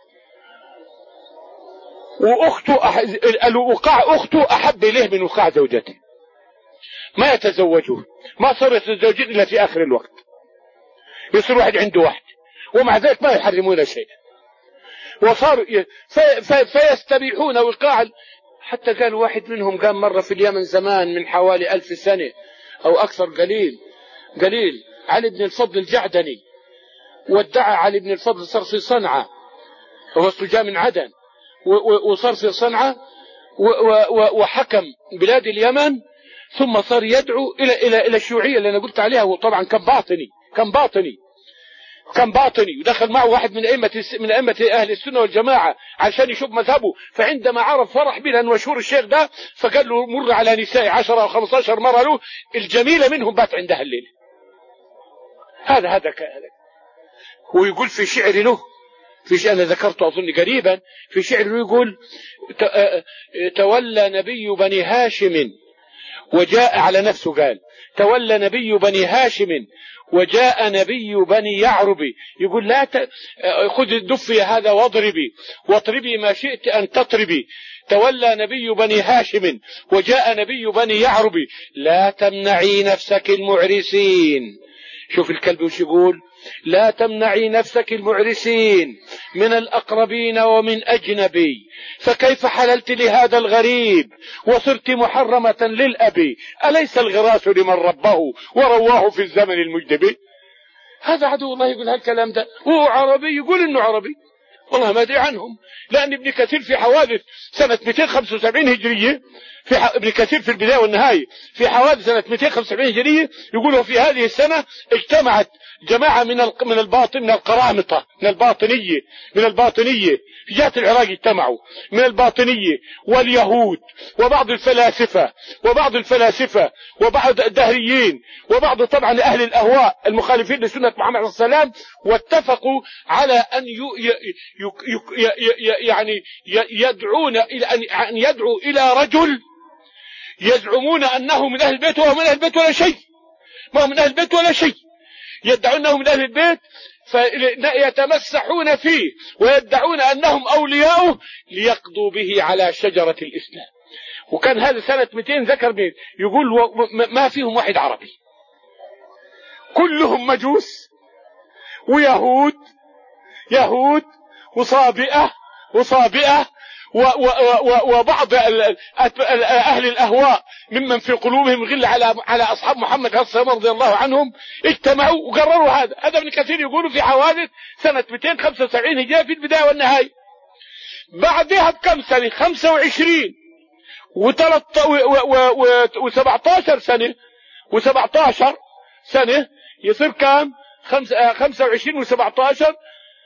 Speaker 1: وأخته أح... الوقاع أخته أحب إليه من وقاع زوجته، ما يتزوجون، ما صار يتزوجون إلا في آخر الوقت، يصير واحد عنده واحد ومع ذلك ما يحرمون شيء، وصار ي... في... في... فيستبيحون وقاع. حتى قال واحد منهم قام مرة في اليمن زمان من حوالي ألف سنة أو أكثر قليل قليل علي بن الفضل الجعدني، وادعى علي بن الفضل صار في صنعاء، هو جاء من عدن وصار في صنعاء وحكم بلاد اليمن، ثم صار يدعو إلى إلى إلى الشيوعية اللي أنا قلت عليها، وطبعا كان باطني كان باطني كان باطني ودخل معه واحد من أئمة من أئمة أهل السنة والجماعة عشان يشوف مذهبه. فعندما عرف فرح به لأن مشهور الشيخ ده، فقال له مر على نساء عشرة أو خمسة عشر مرة له، الجميلة منهم بات عندها الليل. هذا هذا ويقول في شعر له، في شعر أنا ذكرته أظن قريبا، في شعر له يقول تولى نبي بني هاشم وجاء على نفسه، قال تولى نبي بني هاشم وجاء نبي بني يعرب، يقول لا ت... خذ الدفي هذا واضربي واطربي ما شئت أن تطربي، تولى نبي بني هاشم وجاء نبي بني يعرب لا تمنعي نفسك المعرسين. شوف الكلب وش يقول، لا تمنعي نفسك المعرسين من الأقربين ومن أجنبي، فكيف حللت لهذا الغريب وصرت محرمة للأبي، أليس الغراس لمن ربه ورواه في الزمن المجدبي. هذا عدو الله يقول هالكلام ده، هو عربي يقول إنه عربي، والله ما أدري عنهم، لأن ابن كثير في حوادث سنة مئتين وخمسة وسبعين هجرية، في ح... ابن كثير في البداية والنهاية في حوادث سنة مئتين وخمسة وسبعين هجرية يقولوا في هذه السنة اجتمعت جماعة من ال... من الباطن من القرامطة من الباطنية من الباطنية في جهة العراق، اجتمعوا من الباطنية واليهود وبعض الفلاسفة وبعض الفلاسفة وبعض الدهريين وبعض طبعا أهل الأهواء المخالفين لسنة محمد صلى الله عليه وسلم، واتفقوا على أن ي... ي... ي... ي... يعني يدعون إلى أن يدعوا إلى رجل يزعمون أنه من أهل البيت وهو من أهل البيت ولا شيء، ما هو من أهل البيت ولا شيء، يدعون أنه من أهل البيت فيتمسحون فيه ويدعون أنهم أولياؤه ليقضوا به على شجرة الإسلام. وكان هذا سنة مئتين ذكر مين يقول ما فيهم واحد عربي، كلهم مجوس ويهود يهود وصابئة وصابئة وبعض أهل الأهواء ممن في قلوبهم غل على على أصحاب محمد صلى الله عليه وسلم رضي الله عنهم، اجتمعوا وقرروا هذا. هذا ابن كثير يقولوا في حوادث سنة مئتين وخمسة وسبعين هجرية في البداية والنهاية. بعدها بكم سنة خمسة وعشرين وسبعتاشر سنة وسبعتاشر سنة يصير كام خمسة وعشرين وسبعتاشر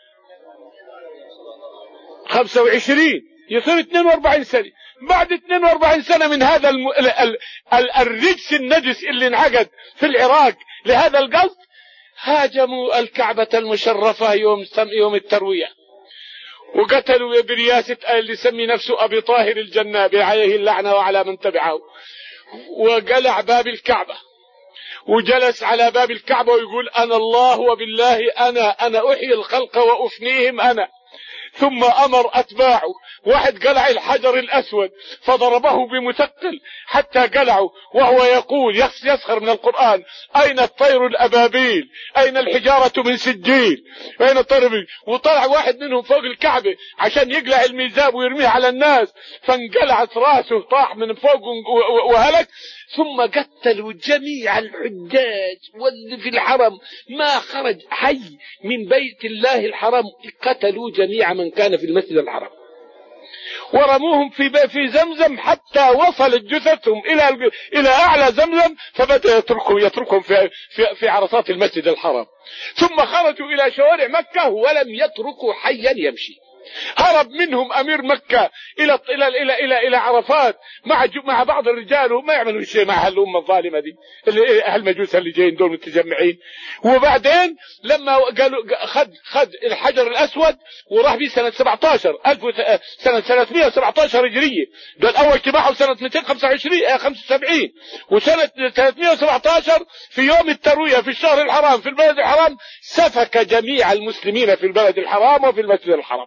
Speaker 1: خمسة وعشرين يصير اثنين وأربعين سنة. بعد اثنين وأربعين سنة من هذا الم... ال... ال... ال... الرجس النجس اللي انعقد في العراق لهذا القصد، هاجموا الكعبة المشرفة يوم يوم التروية، وقتلوا برياسة اللي سمي نفسه أبي طاهر الجنابي عليه اللعنة وعلى من تبعه، وقلع باب الكعبة وجلس على باب الكعبة ويقول أنا الله وبالله أنا أنا أحيي الخلق وأفنيهم أنا. ثم أمر أتباعه، واحد قلع الحجر الأسود فضربه بمثقل حتى قلعه، وهو يقول يسخر من القرآن أين الطير الأبابيل أين الحجارة من سجيل أين الطير، وطلع واحد منهم فوق الكعبة عشان يقلع الميزاب ويرميه على الناس، فانقلعت راسه طاح من فوق وهلك. ثم قتلوا جميع الحجاج واللي في الحرم، ما خرج حي من بيت الله الحرام، قتلوا جميع من كان في المسجد الحرام ورموهم في في زمزم حتى وصلت جثثهم الى الى اعلى زمزم، فبدا يتركهم يتركهم في في في عرصات المسجد الحرام. ثم خرجوا الى شوارع مكة ولم يتركوا حيا يمشي. هرب منهم امير مكة الى الى الى الى, إلى عرفات مع مع بعض الرجال، وما يعملوا شيء مع هالامه الظالمه دي اللي هالمجوس اللي جايين دول متجمعين. وبعدين لما قالوا خد خد الحجر الاسود وراح به سنه سبعتاشر ألف سنه ثلاثمئة وسبعتاشر هجريه، ده الاول اجتماعهم سنه مئتين وخمسة وعشرين خمسة وسبعين، وسنه ثلاثمئة وسبعتاشر في يوم الترويه في الشهر الحرام في البلد الحرام سفك جميع المسلمين في البلد الحرام وفي المسجد الحرام.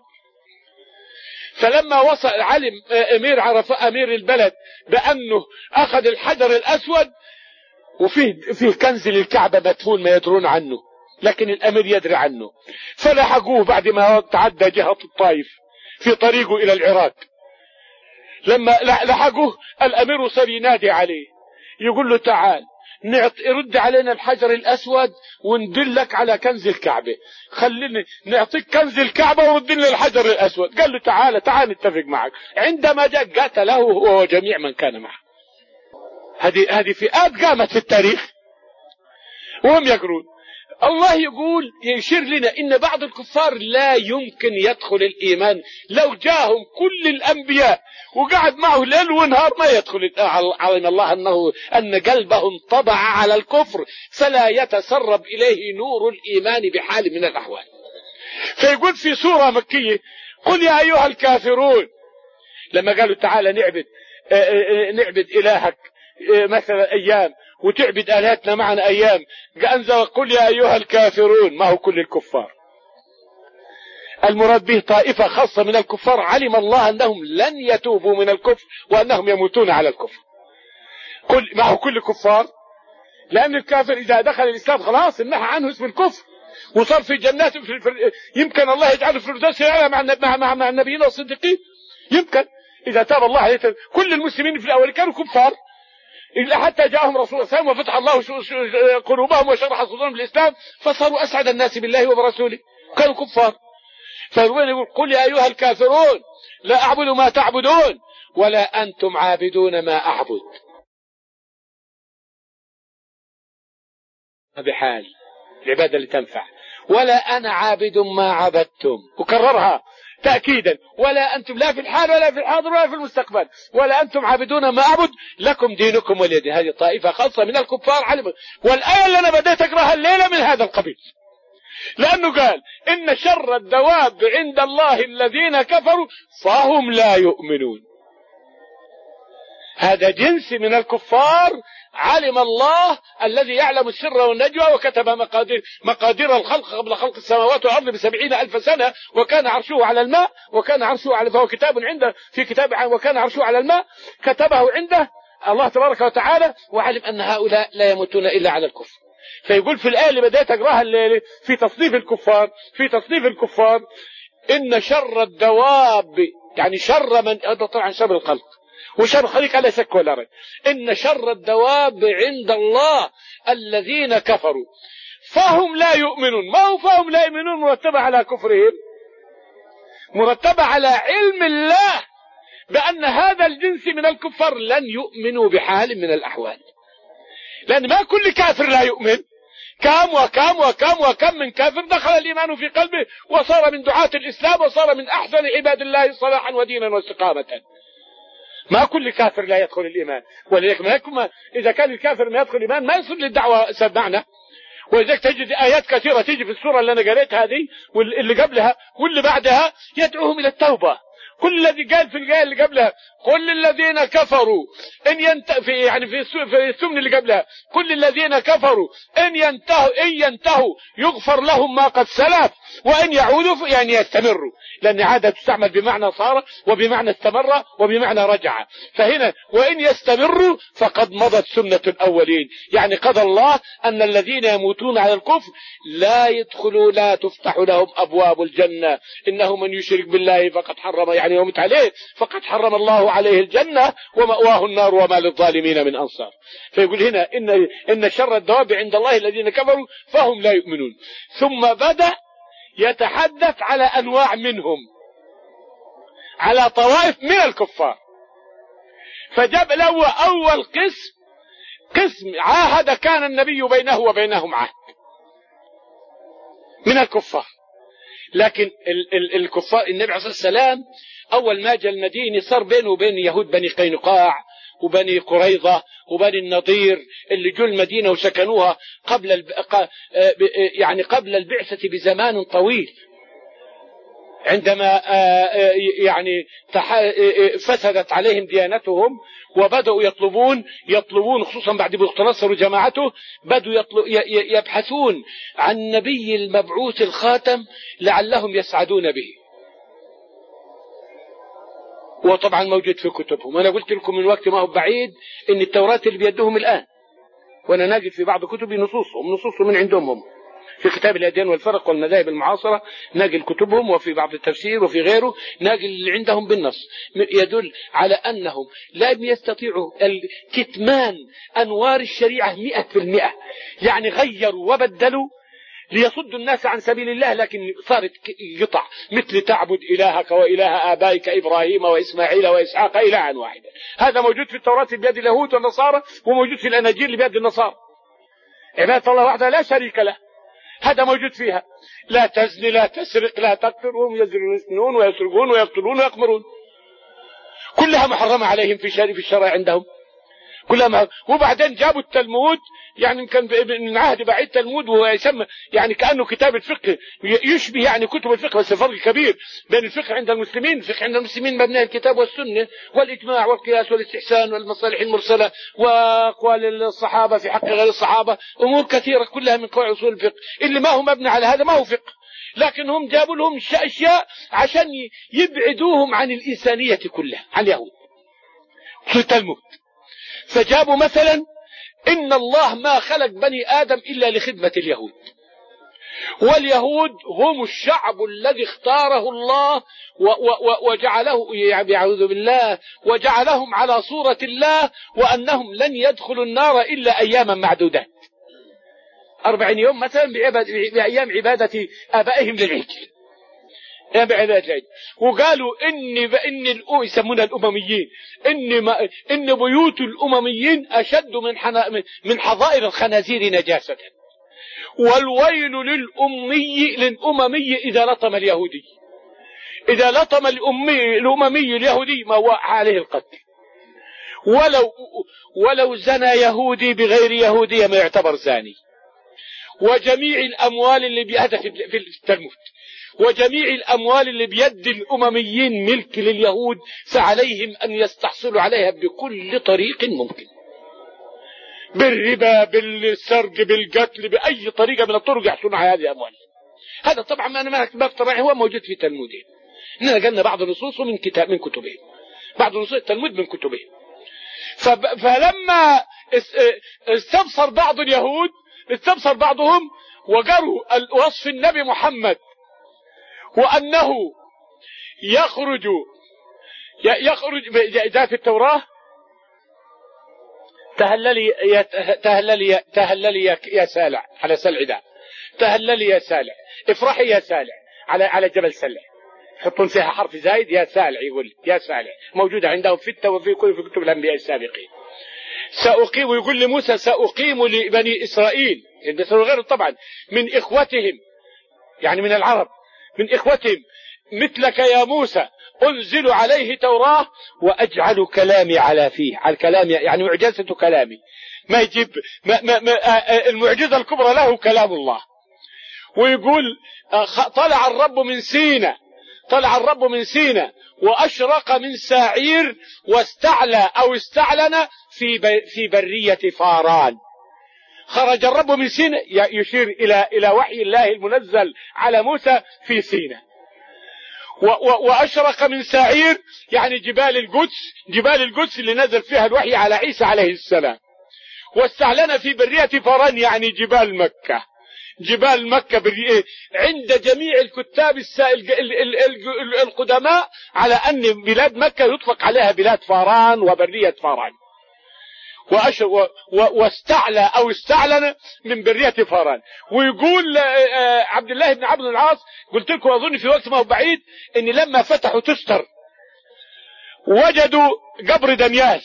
Speaker 1: فلما وصل علم امير عرفة امير البلد بانه اخذ الحجر الاسود وفيه فيه كنز للكعبة مدفون ما يدرون عنه، لكن الامير يدري عنه، فلحقوه بعد ما تعدى جهة الطائف في طريقه الى العراق. لما لحقوه الامير صار ينادي عليه يقول له تعال رد علينا الحجر الأسود وندلك على كنز الكعبة، خليني نعطيك كنز الكعبة ورد لنا الحجر الأسود. قال له تعال تعال نتفق معك. عندما جاء قتله هو وجميع من كان معه. هذه هذه فئات قامت في التاريخ وهم يقولون. الله يقول يشير لنا إن بعض الكفار لا يمكن يدخل الإيمان، لو جاءهم كل الأنبياء وقعد معه ليل ونهار ما يدخل. علم الله أنه أن قلبه انطبع على الكفر فلا يتسرب إليه نور الإيمان بحال من الأحوال. فيقول في سورة مكية قل يا أيها الكافرون، لما قالوا تعالى نعبد نعبد إلهك مثلا أيام وتعبد آلهتنا معنا أيام، أنزل قل يا أيها الكافرون، ما هو كل الكفار، المراد به طائفة خاصة من الكفار علم الله أنهم لن يتوبوا من الكفر وأنهم يموتون على الكفر. قل ما هو كل الكفار، لأن الكافر إذا دخل الإسلام خلاص انحى عنه اسم الكفر وصار في جنات في في يمكن الله يجعله في الفردوس الأعلى مع مع مع, مع النبيين والصديقين، يمكن إذا تاب الله عليه. كل المسلمين في الأول كانوا كفار إلا حتى جاءهم رسول الله صلى الله عليه وسلم وفتح الله قلوبهم وشرح صدورهم بالإسلام فصاروا أسعد الناس بالله وبرسوله، كانوا كفار. فالربنا يقول قل يا أيها الكافرون لا أعبد ما تعبدون ولا أنتم عابدون ما أعبد. بحال العبادة اللي تنفع. ولا أنا عابد ما عبدتم، وكررها تأكيدا، ولا أنتم لا في الحال ولا في الحاضر ولا في المستقبل، ولا أنتم عابدون ما أعبد لكم دينكم ولي دين. هذه طائفة خاصة من الكفار علم. والآية اللي أنا بديت أقرأها الليلة من هذا القبيل، لأنه قال إن شر الدواب عند الله الذين كفروا فهم لا يؤمنون. هذا جنس من الكفار علم الله الذي يعلم السر والنجوى وكتب مقادير, مقادير الخلق قبل خلق السماوات والأرض بسبعين ألف سنة، وكان عرشه على الماء، وكان عرشه على فهو كتاب عنده في كتاب عنه، وكان عرشه على الماء كتبه عنده الله تبارك وتعالى، وعلم أن هؤلاء لا يموتون إلا على الكفر. فيقول في الآية اللي بدأت أقراها الليلة في تصنيف الكفار في تصنيف الكفار إن شر الدواب، يعني شر من هذا طبعا شر الخلق وشر الخليق على شك ولا ريب، إن شر الدواب عند الله الذين كفروا فهم لا يؤمنون. ما هو فهم لا يؤمنون مرتبة على كفرهم، مرتبة على علم الله بأن هذا الجنس من الكفار لن يؤمنوا بحال من الأحوال، لأن ما كل كافر لا يؤمن. كم وكم وكم وكم من كافر دخل الإيمان في قلبه وصار من دعاة الإسلام وصار من أحسن عباد الله صلاحا ودينا واستقامة. ما كل كافر لا يدخل الإيمان، ولذلك ما إذا كان الكافر ما يدخل الإيمان ما يصل للدعوة سمعنا. ولذلك تجد آيات كثيرة تيجي في السورة اللي أنا قريتها هذه واللي قبلها واللي بعدها يدعوهم إلى التوبة. كل الذي قال في الآية اللي قبلها كل الذين كفروا إن ينت في يعني في في الثمن اللي قبلها كل الذين كفروا إن ينتهوا إن ينتهوا يغفر لهم ما قد سلف وإن يعودوا يعني يستمروا، لأن عادة تستعمل بمعنى صار وبمعنى استمر وبمعنى رجع. فهنا وإن يستمروا فقد مضت سنة الأولين، يعني قضى الله أن الذين يموتون على الكفر لا يدخلوا لا تفتح لهم أبواب الجنة. إنه من يشرك بالله فقد حرم يعني يموت عليه فقد حرم الله عليه الجنة ومأواه النار وما للظالمين من أنصار. فيقول هنا إن, إن شر الدواب عند الله الذين كفروا فهم لا يؤمنون. ثم بدأ يتحدث على أنواع منهم، على طوائف من الكفار. فجاب له أول قسم قسم عاهد كان النبي بينه وبينهم عهد من الكفار، لكن ال ال الكفار النبي عليه الصلاة والسلام أول ما جاء المدينة صار بينه وبين يهود بني قينقاع وبني قريظة وبني النضير اللي جو المدينة وسكنوها قبل يعني قبل البعثة بزمان طويل، عندما يعني فسدت عليهم ديانتهم وبدأوا يطلبون يطلبون خصوصا بعد بخت نصر وجماعته بدأوا يبحثون عن النبي المبعوث الخاتم لعلهم يسعدون به. وطبعا موجود في كتبهم. أنا قلت لكم من وقت ما هو بعيد إن التوراة اللي بيدهم الآن، وأنا ناقل في بعض كتبي نصوصهم نصوصهم من عندهم هم في كتاب الأديان والفرق والمذاهب المعاصرة، ناقل كتبهم وفي بعض التفسير وفي غيره ناقل اللي عندهم بالنص، يدل على أنهم لا يستطيعوا الكتمان أنوار الشريعة مئة في المئة، يعني غيروا وبدلوا ليصدوا الناس عن سبيل الله، لكن صارت قطع مثل تعبد إلهك وإله آبائك إبراهيم وإسماعيل وإسحاق إلها واحدا. هذا موجود في التوراة بيد اليهود والنصارى وموجود في الأناجيل بيد النصارى. عبادة الله وحده لا شريك له، هذا موجود فيها. لا تزني لا تسرق لا تقتل وهم يزنون ويسرقون ويقتلون ويقمرون، كلها محرمة عليهم في شرع في الشرع عندهم كلها محرمة. وبعدين جابوا التلمود، يعني كان من عهد بعيد تلمود وهو يسمى يعني كأنه كتاب الفقه يشبه يعني كتب الفقه، بس فرق كبير بين الفقه عند المسلمين. الفقه عند المسلمين مبني الكتاب والسنة والإجماع والقياس والاستحسان والمصالح المرسلة وأقوال الصحابة في حق غير الصحابة، أمور كثيرة كلها من قواعد أصول الفقه. اللي ما هو مبني على هذا ما هو فقه، لكن هم جابوا لهم أشياء عشان يبعدوهم عن الإنسانية كلها عن اليهود في التلمود. فجابوا مثلا إن الله ما خلق بني آدم إلا لخدمة اليهود، واليهود هم الشعب الذي اختاره الله وجعله يعوذ بالله وجعلهم على صورة الله، وأنهم لن يدخلوا النار إلا أياما معدودات، أربعين يوم مثلا بأيام عبادة آبائهم للعجل. وقالوا إن إن يسمونها الأمميين، إن ما إن بيوت الأمميين أشد من من حظائر الخنازير نجاسة. والويل للأمي للأممي إذا لطم اليهودي، إذا لطم الأمي الأممي اليهودي ما وقع عليه القتل. ولو ولو زنى يهودي بغير يهودية ما يعتبر زاني. وجميع الأموال اللي بيهدف في التلمود، وجميع الأموال اللي بيد الأمميين ملك لليهود، فعليهم أن يستحصلوا عليها بكل طريق ممكن، بالربا، بالسرق، بالقتل، بأي طريقة من الطرق يحصلون على هذه الأموال. هذا طبعا ما أنا ما افترضه، هو موجود في تلمودهم. إننا قلنا بعض نصوصه من كتاب من كتبهم، بعض نصوص التلمود من كتبهم. فلما استبصر بعض اليهود استبصر بعضهم وقروا وصف النبي محمد وأنه يخرج يخرج جاء في التوراة: تهللي يا تهللي تهللي يا سالع على سلع ده، تهللي يا سالع، افرحي يا سالع على على جبل سلع، يحطون فيها حرف زايد، يا سالع، يقول يا سالع، موجودة عندهم في التوراة وفي كل في كتب الأنبياء السابقين. سأقيم، ويقول لموسى: سأقيم لبني إسرائيل، غير طبعا من إخوتهم، يعني من العرب، من إخوتهم مثلك يا موسى، أنزل عليه توراة وأجعل كلامي على فيه، على كلامي يعني معجزة كلامي، ما يجيب ما ما ما المعجزة الكبرى له كلام الله. ويقول: طلع الرب من سينا، طلع الرب من سينا وأشرق من ساعير واستعلى أو استعلن في في برية فاران. خرج الرب من سينا، يشير إلى إلى وحي الله المنزل على موسى في سينا. وأشرق من ساعير يعني جبال القدس، جبال القدس اللي نزل فيها الوحي على عيسى عليه السلام. واستعلن في برية فاران يعني جبال مكة. جبال مكة عند جميع الكتاب القدماء على أن بلاد مكة يطلق عليها بلاد فاران وبرية فاران. واستعلى أو استعلن من برية فاران. ويقول عبد الله بن عمرو بن العاص، قلت لكم أظن في وقت ما هو بعيد، إن لما فتحوا تستر وجدوا قبر دانيال،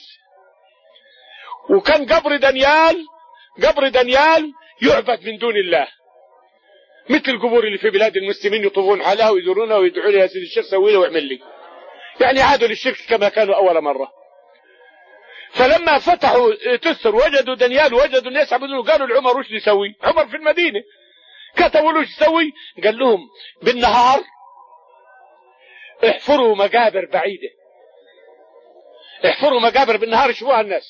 Speaker 1: وكان قبر دانيال قبر دانيال يعبد من دون الله، مثل القبور اللي في بلاد المسلمين يطوفون حالها ويزورونها ويدعوا لي: يا سيدي الشيخ سوي له واعمل لي. يعني عادوا للشرك كما كانوا أول مرة. فلما فتحوا تستر وجدوا دانيال وجدوا الناس يعبدونه، قالوا لعمر: وش نسوي؟ عمر في المدينة، كتبوا له: وش نسوي؟ قال لهم: بالنهار احفروا مقابر بعيدة، احفروا مقابر بالنهار يشوفوها الناس،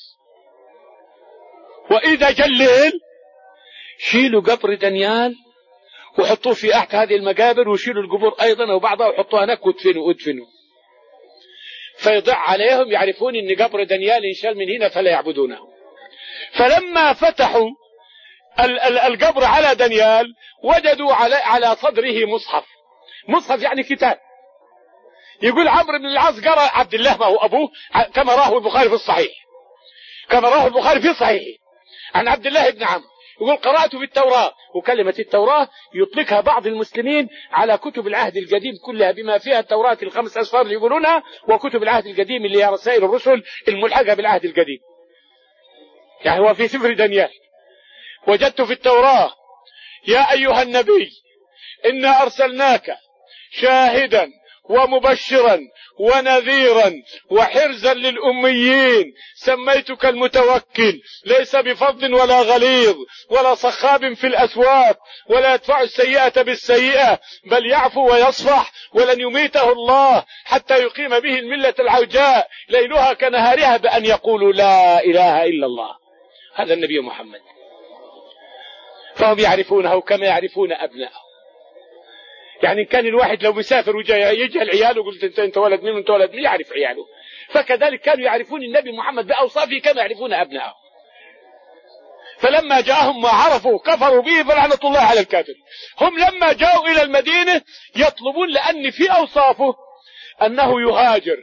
Speaker 1: وإذا جاء الليل شيلوا قبر دانيال وحطوه في أحد هذه المقابر، وشيلوا القبور أيضا وبعضها وحطوها هناك وادفنوا وادفنوا فيضع عليهم، يعرفون ان قبر دانيال انشال من هنا فلا يعبدونه. فلما فتحوا القبر على دانيال وجدوا على على صدره مصحف، مصحف يعني كتاب. يقول عمرو بن العاص: قرأ عبد الله، ما هو أبوه، كما راه البخاري في الصحيح، كما راه البخاري في صحيحه عن عبد الله بن عمرو، يقول: قرأت في التوراة. وكلمة التوراة يطلقها بعض المسلمين على كتب العهد القديم كلها بما فيها التوراة الخمس أسفار اللي يقولونها، وكتب العهد القديم اللي هي رسائل الرسل الملحقة بالعهد القديم. يعني هو في سفر دانيال: وجدت في التوراة: يا أيها النبي إنا أرسلناك شاهدا ومبشرا ونذيرا وحرزا للأميين، سميتك المتوكل، ليس بفظ ولا غليظ ولا صخاب في الأسواق، ولا يدفع السيئة بالسيئة بل يعفو ويصفح، ولن يميته الله حتى يقيم به الملة العوجاء ليلها كنهارها بأن يقولوا لا إله إلا الله. هذا النبي محمد. فهم يعرفونه كما يعرفون أبنائه. يعني كان الواحد لو مسافر ويجهل عياله قلت انت انت ولد مين وانت ولد مين، يعرف عياله. فكذلك كانوا يعرفون النبي محمد بأوصافه كما يعرفون أبنائه. فلما جاءهم ما عرفوا كفروا به فلعنة الله على الكافر. هم لما جاءوا إلى المدينة يطلبون، لأن في أوصافه أنه يهاجر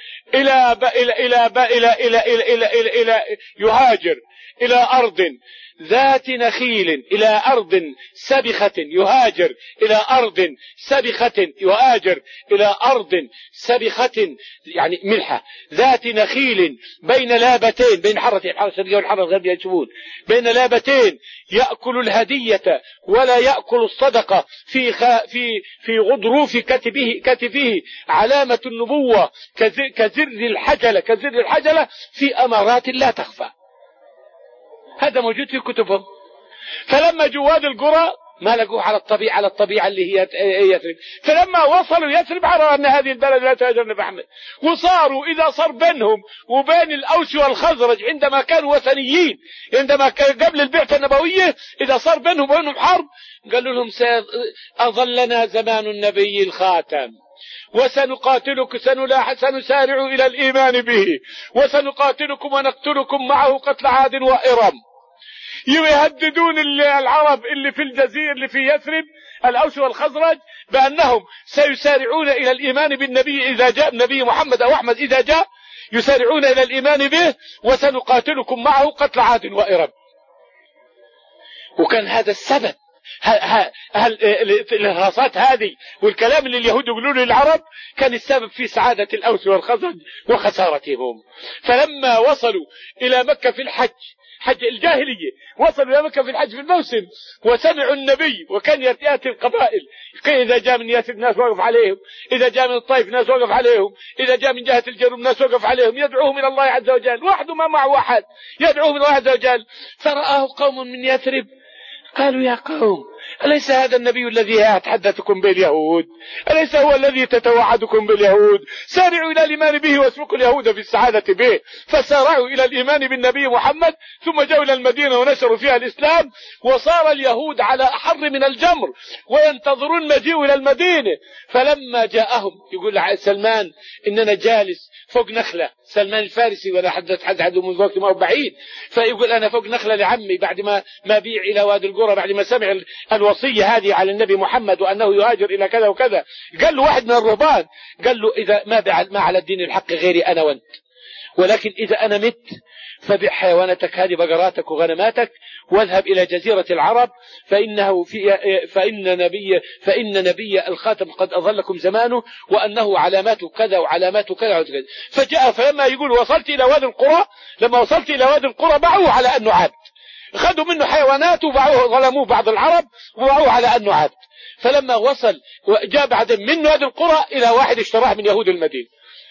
Speaker 1: إلى ب... إلى إلى ب... إلى إلى إلى إلى إلى إلى يهاجر إلى أرض ذات نخيل إلى أرض سبخة يهاجر إلى أرض سبخة يهاجر إلى أرض سبخة يعني ملحة، ذات نخيل بين لابتين، بين حرة الحرة الشرقية والحرة الغربية يشوفون، بين لابتين يأكل الهدية ولا يأكل الصدقة، في خ... في في غضروف كتفه كتفه علامة النبوة كزر الحجلة كزر الحجلة في أمارات لا تخفى. هذا موجود في كتبهم. فلما جواد القرى ما لقوه على الطبيعة على الطبيعة اللي هي يثرب. فلما وصلوا يثرب عرفوا أن هذه البلد لا تهاجر النبي محمد، وصاروا إذا صار بينهم وبين الأوس والخزرج عندما كانوا وثنيين، عندما كان قبل البعثة النبوية إذا صار بينهم وبينهم حرب قالوا لهم أظلنا زمان النبي الخاتم وسنقاتلك سنلاح سنسارع إلى الإيمان به وسنقاتلكم ونقتلكم معه قتل عاد وإرم. يهددون العرب اللي في الجزيرة اللي في يثرب الأوس والخزرج بأنهم سيسارعون إلى الإيمان بالنبي إذا جاء النبي محمد أو أحمد إذا جاء، يسارعون إلى الإيمان به وسنقاتلكم معه قتل عاد وإرم. وكان هذا السبب، الإرهاصات هذه والكلام اللي اليهود يقولون للعرب كان السبب في سعادة الأوس والخزرج وخسارتهم. فلما وصلوا إلى مكة في الحج، حج الجاهلية، وصلوا إلى مكة في الحج في الموسم وسمعوا النبي، وكان يأتي القبائل، إذا جاء من يثرب ناس وقف عليهم، إذا جاء من الطائف ناس وقف عليهم، إذا جاء من جهة الجنوب ناس وقف عليهم، يدعوهم إلى الله عز وجل، وحده ما معه أحد يدعوهم إلى الله عز وجل. فرآه قوم من يثرب قالوا يا قوم أليس هذا النبي الذي أتحدثكم باليهود؟ أليس هو الذي تتوعدكم باليهود؟ سارعوا إلى الإيمان به واسبقوا اليهود في السعادة به. فسارعوا إلى الإيمان بالنبي محمد، ثم جاءوا إلى المدينة ونشروا فيها الإسلام، وصار اليهود على أحر من الجمر وينتظرون مجيء إلى المدينة. فلما جاءهم يقول سلمان إننا جالس فوق نخلة، سلمان الفارسي ولا حدث حد عنده من وقت ما هو بعيد، فيقول أنا فوق نخلة لعمي بعد ما ما بيع إلى وادي القرى، بعد ما سمع الوصية هذه على النبي محمد وأنه يهاجر إلى كذا وكذا. قال له واحد من الرهبان قال له إذا ما ما على الدين الحق غيري أنا وأنت، ولكن إذا أنا مت فبيع حيواناتك هذه بقراتك وغنماتك واذهب إلى جزيرة العرب، فإنه في فإن نبي فإن نبي الخاتم قد أظلكم زمانه وأنه علاماته كذا وعلاماته كذا وكذا. فجاء فلما يقول وصلت إلى وادي القرى، لما وصلت إلى وادي القرى باعوه على أنه عبد، خذوا منه حيواناته وباعوه، ظلموه بعض العرب وباعوه على أنه عبد. فلما وصل وجاء بعد من وادي القرى إلى واحد اشتراه من يهود المدينة.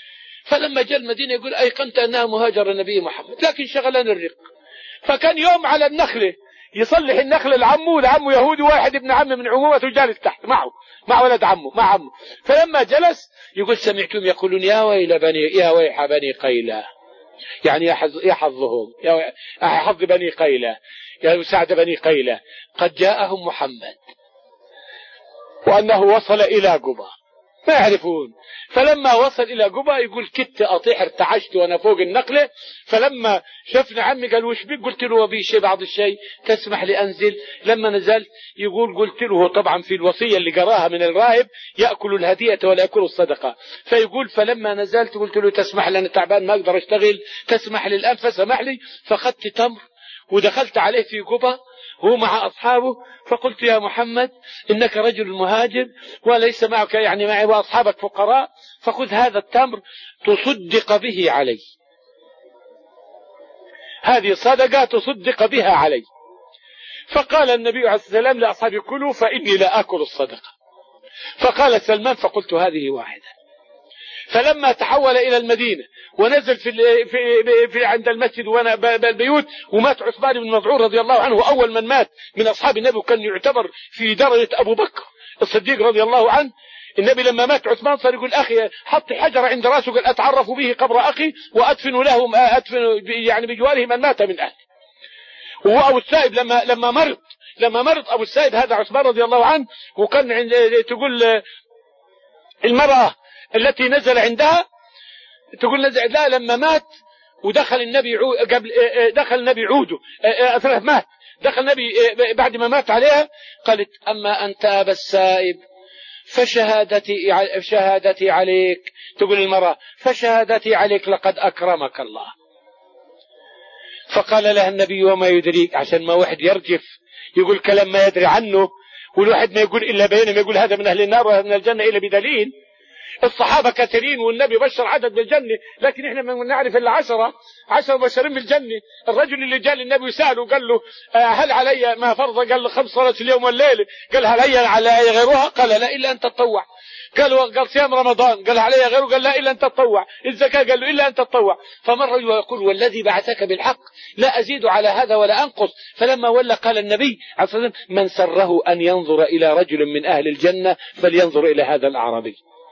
Speaker 1: فلما جاء المدينة يقول أيقنت أنها مهاجر النبي محمد، لكن شغلان الرق. فكان يوم على النخلة يصلح النخلة لعمه، لعمه يهودي واحد ابن عمه من عمومته جالس تحت معه مع ولد عمه مع عمه. فلما جلس يقول سمعتم يقولون يا ويل بني يا ويح بني قيلة، يعني يا حظ يا حظهم يا حظ بني قيلة، يا سعد بني قيلة، قد جاءهم محمد وأنه وصل إلى قبى ما يعرفون. فلما وصل إلى قبى يقول كدت أطيح ارتعشت وأنا فوق النقلة. فلما شفنا عمي قال وش بك؟ قلت له وبي شيء بعض الشيء تسمح لي أنزل. لما نزلت يقول قلت له طبعا في الوصية اللي قراها من الراهب يأكل الهدية ولا يأكل الصدقة. فيقول فلما نزلت قلت له تسمح لي أنا تعبان ما أقدر أشتغل، تسمح لي الآن؟ فسمح لي. فأخذت تمر ودخلت عليه في قبى هو مع أصحابه، فقلت يا محمد إنك رجل مهاجر وليس معك يعني معي وأصحابك فقراء، فخذ هذا التمر تصدق به علي، هذه صدقة تصدق بها علي. فقال النبي عليه الصلاة والسلام لأصحابه كلوا فإني لا أكل الصدقة. فقال سلمان فقلت هذه واحدة. فلما تحول إلى المدينة ونزل في في في عند المسجد والبيوت ومات عثمان بن مظعون رضي الله عنه، أول من مات من أصحاب النبي، وكان يعتبر في درجة أبو بكر الصديق رضي الله عنه. النبي لما مات عثمان صار يقول أخي حط حجر عند رأسه قال أتعرف به قبر أخي وأدفن له أدفن يعني بجواره من مات من أهله. وهو أبو السائب لما لما مرض لما مرض أبو السائب هذا عثمان رضي الله عنه، وكان عند تقول المرأة التي نزل عندها تقول نزل لا لما مات ودخل النبي قبل دخل النبي عوده أثناء مات دخل النبي بعد ما مات عليها قالت أما أنت أبا السائب فشهادتي شهادتي عليك، تقول المرأة فشهادتي عليك لقد أكرمك الله. فقال لها النبي وما يدريك، عشان ما واحد يرجف يقول كلام ما يدري عنه، والواحد ما يقول إلا بينما يقول هذا من أهل النار وهذا من الجنة إلا بدليل. الصحابة كثيرين والنبي بشر عدد بالجنة، لكن احنا ما نعرف إلا عشرة عشرة بشرين بالجنة. الرجل اللي جاء للنبي وسأله قال له هل علي ما فرض؟ قال له خمس صلاة اليوم والليلة. قال هل علي علي غيرها؟ قال لا إلا أن تتطوع. قال قال صيام رمضان؟ قال علي غيره؟ قال لا إلا أن تتطوع. الزكاة؟ قال له إلا أن تتطوع. فمر ويقول والذي بعثك بالحق لا أزيد على هذا ولا أنقص. فلما ولى قال النبي عليه الصلاة والسلام من سره أن ينظر إلى رجل من أهل الجنة فلينظر إلى هذا الأعرابي.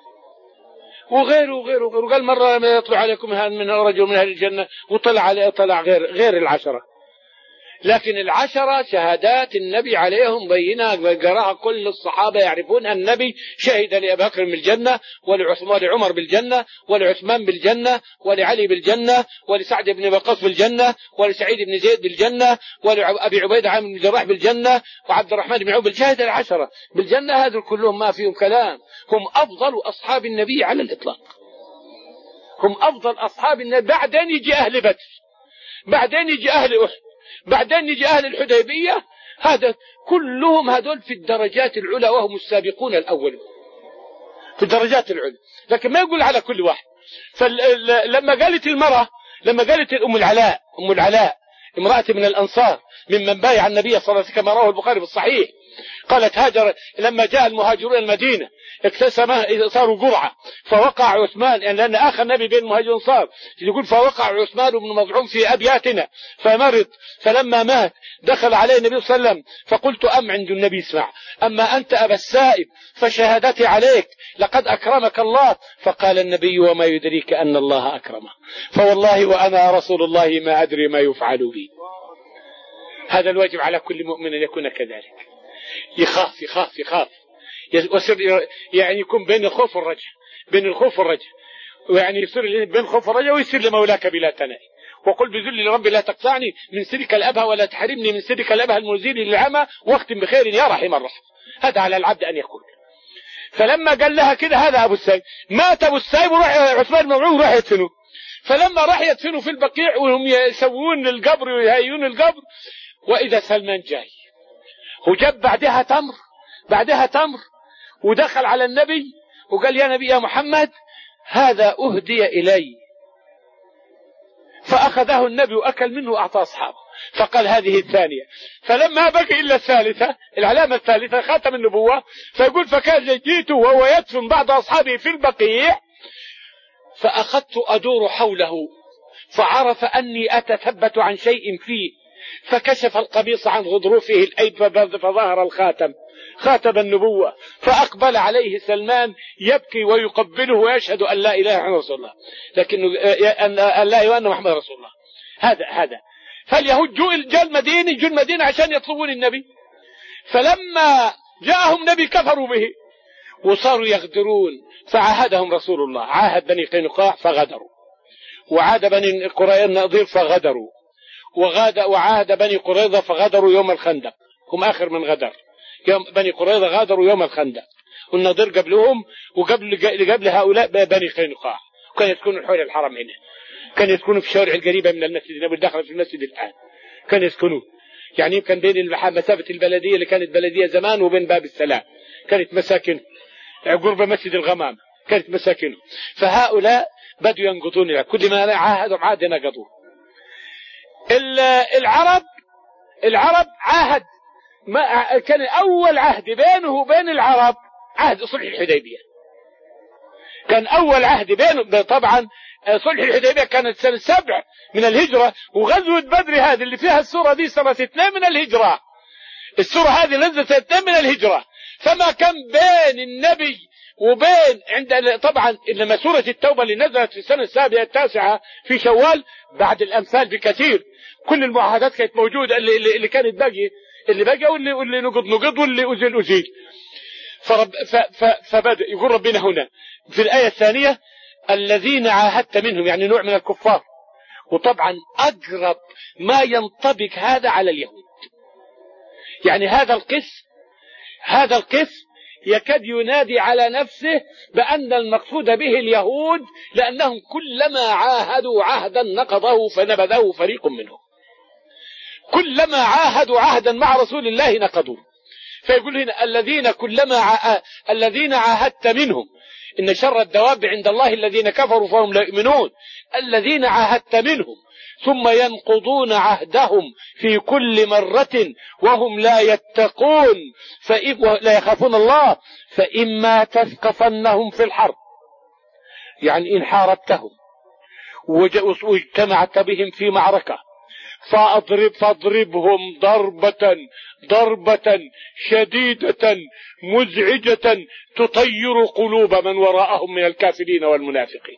Speaker 1: وغيره وغيره وغيره. قال مرة يطلع عليكم من رجل من أهل الجنة، وطلع عليه طلع غير غير العشرة. لكن العشرة شهادات النبي عليهم بينة قراها كل الصحابة يعرفون. النبي شهد لأبي بكر بالجنة، ولعثمان لعمر بالجنة، ولعثمان بالجنة، ولعلي بالجنة، ولسعد بن وقاص بالجنة، ولسعيد بن زيد بالجنة، ولأبي عبيدة عامر بن الجراح بالجنة، وعبد الرحمن بن عوف. شهد العشرة بالجنة. هذول كلهم ما فيهم كلام، هم أفضل أصحاب النبي على الإطلاق، هم أفضل أصحاب النبي. بعدين يجي أهل بدر، بعدين يجي أهل أحد، بعدين يجي أهل الحديبية. هذا كلهم هذول في الدرجات العلى وهم السابقون الأولون في الدرجات العلى، لكن ما يقول على كل واحد. فلما قالت المرأة، لما قالت أم العلاء أم العلاء امرأة من الأنصار ممن بايع النبي صلى الله عليه وسلم كما رواه البخاري في الصحيح، قالت هاجر لما جاء المهاجرون المدينة اكتسم صاروا قرعة فوقع عثمان، يعني لأن آخر نبي بين المهاجرين صار يقول فوقع عثمان بن مظعون في أبياتنا فمرض، فلما مات دخل عليه النبي صلى الله عليه وسلم فقلت أم عند النبي اسمع، أما أنت أبا السائب فشهادتي عليك لقد أكرمك الله. فقال النبي وما يدريك أن الله أكرمه، فوالله وأنا رسول الله ما أدري ما يفعل بي. هذا الواجب على كل مؤمن أن يكون كذلك، يخاف يخاف يخاف ويصير يعني يكون بين الخوف والرجاء، بين الخوف والرجاء، ويعني يصير بين الخوف والرجاء، ويصير لمولاك بلا تناهي. وقل بذل لربي لا تقطعني من سرك الأبهى ولا تحرمني من سرك الأبهى المزيل للعمى واختم بخير يا رحيم الرحم. هذا على العبد أن يقول. فلما قال لها كده هذا أبو السائب، مات أبو السائب وراح عثمان بن مظعون راح يدفنه. فلما راح يدفنوا في البقيع وهم يسوون القبر ويهيئون القبر، وإذا سلمان جاي وجاب بعدها تمر بعدها تمر ودخل على النبي وقال يا نبي يا محمد هذا أهدي إلي، فأخذه النبي وأكل منه وأعطى أصحابه، فقال هذه الثانية. فلما بقي إلا الثالثة، العلامة الثالثة خاتم النبوة، فيقول فكان جيت وهو يدفن بعض أصحابه في البقيع فأخذت أدور حوله فعرف أني أتثبت عن شيء فيه، فكشف القميص عن غضروفه الأيد فظهر الخاتم، خاتم النبوة، فأقبل عليه سلمان يبكي ويقبله ويشهد أن لا إله إلا الله، لكنه أن لا إله إلا محمد رسول الله. هذا هذا فاليهود جاء المدينة جاء المدينة عشان يطلبون النبي، فلما جاءهم نبي كفروا به وصاروا يغدرون، فعاهدهم رسول الله، عاهد بني قينقاع فغدروا، وعاد بني قريظة النضير فغدروا، وغاد وعاهد بني قريظة فغدروا يوم الخندق، هم آخر من غدر. يوم بني قريظة غادروا يوم الخندق، والنضير قبلهم وقبل قبل هؤلاء بني قينقاع، وكان يسكنوا حول الحرم هنا، كان يسكنوا في الشوارع القريبة من المسجد النبوي الداخل في المسجد الآن، كان يسكنوا يعني يمكن بين مسافة البلدية اللي كانت بلدية زمان وبين باب السلام كانت مساكن قرب مسجد الغمام كانت مساكنه. فهؤلاء بدوا ينقضون كل ما عاهدوا عاد نقضوه. العرب العرب عاهد ما كان أول عهد بينه وبين العرب عهد صلح الحديبية، كان أول عهد بينه. طبعا صلح الحديبية كانت سنة سبع من الهجرة، وغزوة بدر هذه اللي فيها السورة دي سنة اثنين من الهجرة، السورة هذه نزلت اثنين من الهجرة، فما كان بين النبي وبين عند طبعا إنما سورة التوبة اللي نزلت في السنة السابعة التاسعة في شوال بعد الأمثال بكثير، كل المعاهدات كانت موجودة اللي, اللي كانت باقي اللي بقى واللي, واللي نقض نقض واللي أزيل أزيل. فرب فبدأ يقول ربنا هنا في الآية الثانية الذين عاهدت منهم، يعني نوع من الكفار. وطبعا أقرب ما ينطبق هذا على اليهود، يعني هذا القس هذا القس يكاد ينادي على نفسه بأن المقصود به اليهود، لأنهم كلما عاهدوا عهدا نقضه فنبذه فريق منهم. كلما عاهدوا عهدا مع رسول الله نقضوه. فيقول هنا الذين كلما ع... الذين عاهدت منهم، إن شر الدواب عند الله الذين كفروا فهم لا يؤمنون. الذين عاهدت منهم ثم ينقضون عهدهم في كل مرة وهم لا يتقون فإن لا يخافون الله فإما تثقفنهم في الحرب، يعني إن حاربتهم واجتمعت بهم في معركة فأضرب فاضربهم ضربة ضربة شديدة مزعجة تطير قلوب من وراءهم من الكافرين والمنافقين.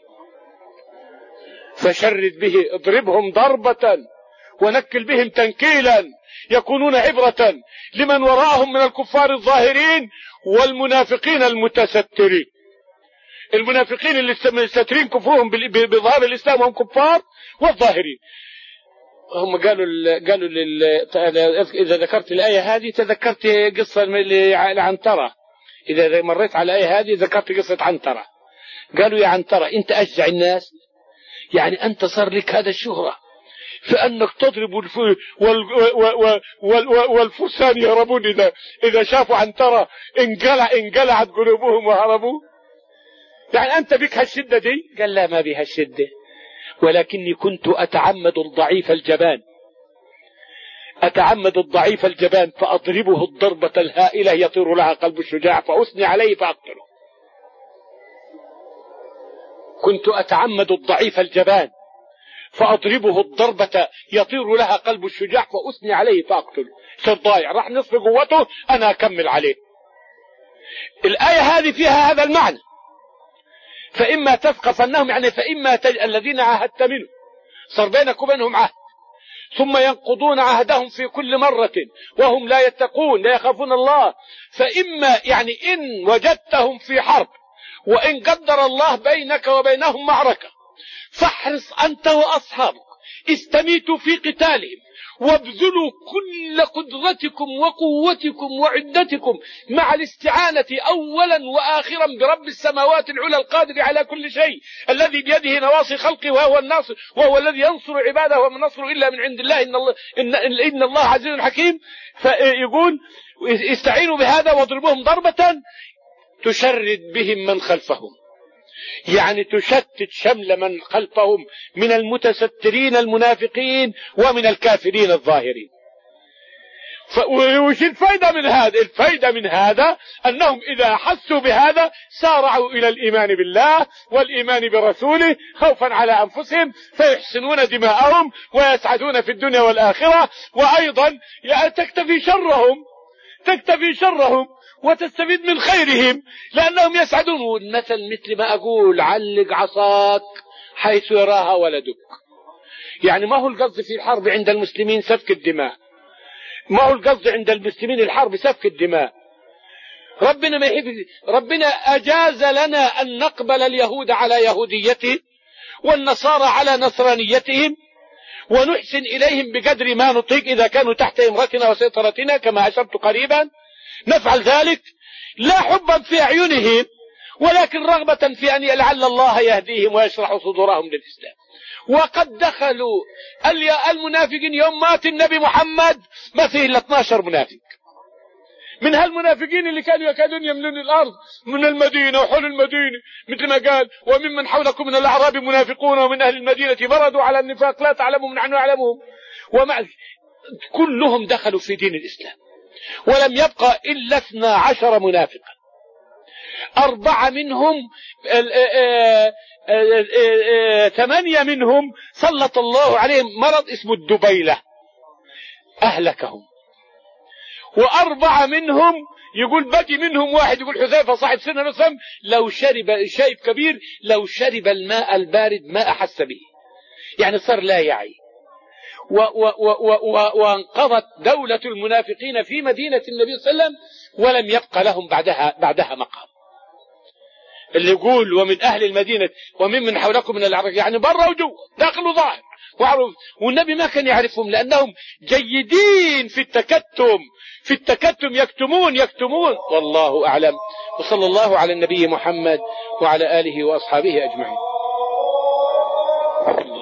Speaker 1: فشرد به، اضربهم ضربة ونكل بهم تنكيلا يكونون عبرة لمن وراءهم من الكفار الظاهرين والمنافقين المتسترين. المنافقين اللي مستترين كفرهم بظهار الإسلام وهم كفار، والظاهرين هم قالوا قالوا لل... إذا ذكرت الآية هذه تذكرت قصة لعنترة. إذا مريت على الآية هذه ذكرت قصة عنترة. قالوا يا عنترة أنت أشجع الناس، يعني أنت صار لك هذا الشهرة فأنك تضرب والف... وال... وال... وال... والفرسان يهربون إذا إذا شافوا عنترة انقلع انقلعت قلوبهم وهربوا. يعني أنت بك هالشدة دي؟ قال لا ما بها الشدة، ولكني كنت أتعمد الضعيف الجبان أتعمد الضعيف الجبان فأضربه الضربة الهائلة يطير لها قلب الشجاع فأثني عليه فأقتله. كنت أتعمد الضعيف الجبان فأضربه الضربة يطير لها قلب الشجاع فأثني عليه فأقتله. صار ضايع راح نصف قوته أنا أكمل عليه. الآية هذه فيها هذا المعنى. فإما تثقفنهم يعني فإما تج... الذين عاهدت منهم صار بينك وبينهم عهد ثم ينقضون عهدهم في كل مرة وهم لا يتقون لا يخافون الله. فإما يعني إن وجدتهم في حرب وإن قدر الله بينك وبينهم معركة فاحرص أنت وأصحابك استميتوا في قتالهم وابذلوا كل قدرتكم وقوتكم وعدتكم مع الاستعانة أولا وآخرا برب السماوات العلى القادر على كل شيء الذي بيده نواصي خلقه وهو الناصر وهو الذي ينصر عباده وما النصر إلا من عند الله إن الله, إن إن الله عزيز حكيم. فيقول استعينوا بهذا واضربوهم ضربة تشرد بهم من خلفهم، يعني تشتت شمل من خلفهم من المتسترين المنافقين ومن الكافرين الظاهرين. وش الفائدة من هذا؟ الفائدة من هذا أنهم إذا حسوا بهذا سارعوا إلى الإيمان بالله والإيمان برسوله خوفا على أنفسهم فيحسنون دماءهم ويسعدون في الدنيا والآخرة. وأيضا تكتفي شرهم تكتفي شرهم وتستفيد من خيرهم لأنهم يسعدون. والمثل مثل ما أقول علق عصاك حيث يراها ولدك، يعني ما هو القصد في الحرب عند المسلمين سفك الدماء، ما هو القصد عند المسلمين الحرب سفك الدماء. ربنا ما يحب، ربنا أجاز لنا أن نقبل اليهود على يهوديتهم والنصارى على نصرانيتهم ونحسن إليهم بقدر ما نطيق إذا كانوا تحت إمرتنا وسيطرتنا كما أشرت قريبا. نفعل ذلك لا حبا في أعينهم ولكن رغبة في أن لعل الله يهديهم ويشرح صدورهم للإسلام. وقد دخلوا المنافقين يوم مات النبي محمد ما فيه إلا اثني عشر منافق من هالمنافقين اللي كانوا يكادون يملون الأرض من المدينة وحول المدينة، مثل ما قال وممن حولكم من الأعراب منافقون ومن أهل المدينة مردوا على النفاق لا تعلمهم نحن نعلمهم. ومع كلهم دخلوا في دين الإسلام ولم يبقى إلا اثنا عشر منافقا. أربعة منهم ثمانية منهم سلط الله عليهم مرض اسمه الدبيلة أهلكهم. وأربعة منهم يقول بقي منهم واحد يقول حذيفة صاحب سنة نصم لو شرب شايب كبير لو شرب الماء البارد ما أحس به، يعني صار لا يعي. وانقضت دولة المنافقين في مدينة النبي صلى الله عليه وسلم ولم يبقى لهم بعدها بعدها مقام. اللي يقول ومن أهل المدينة ومن من حولكم من العرب يعني برا وجوا داخل وظاهر وعرف، والنبي ما كان يعرفهم لأنهم جيدين في التكتم في التكتم يكتمون يكتمون والله أعلم. وصلى الله على النبي محمد وعلى آله وأصحابه أجمعين.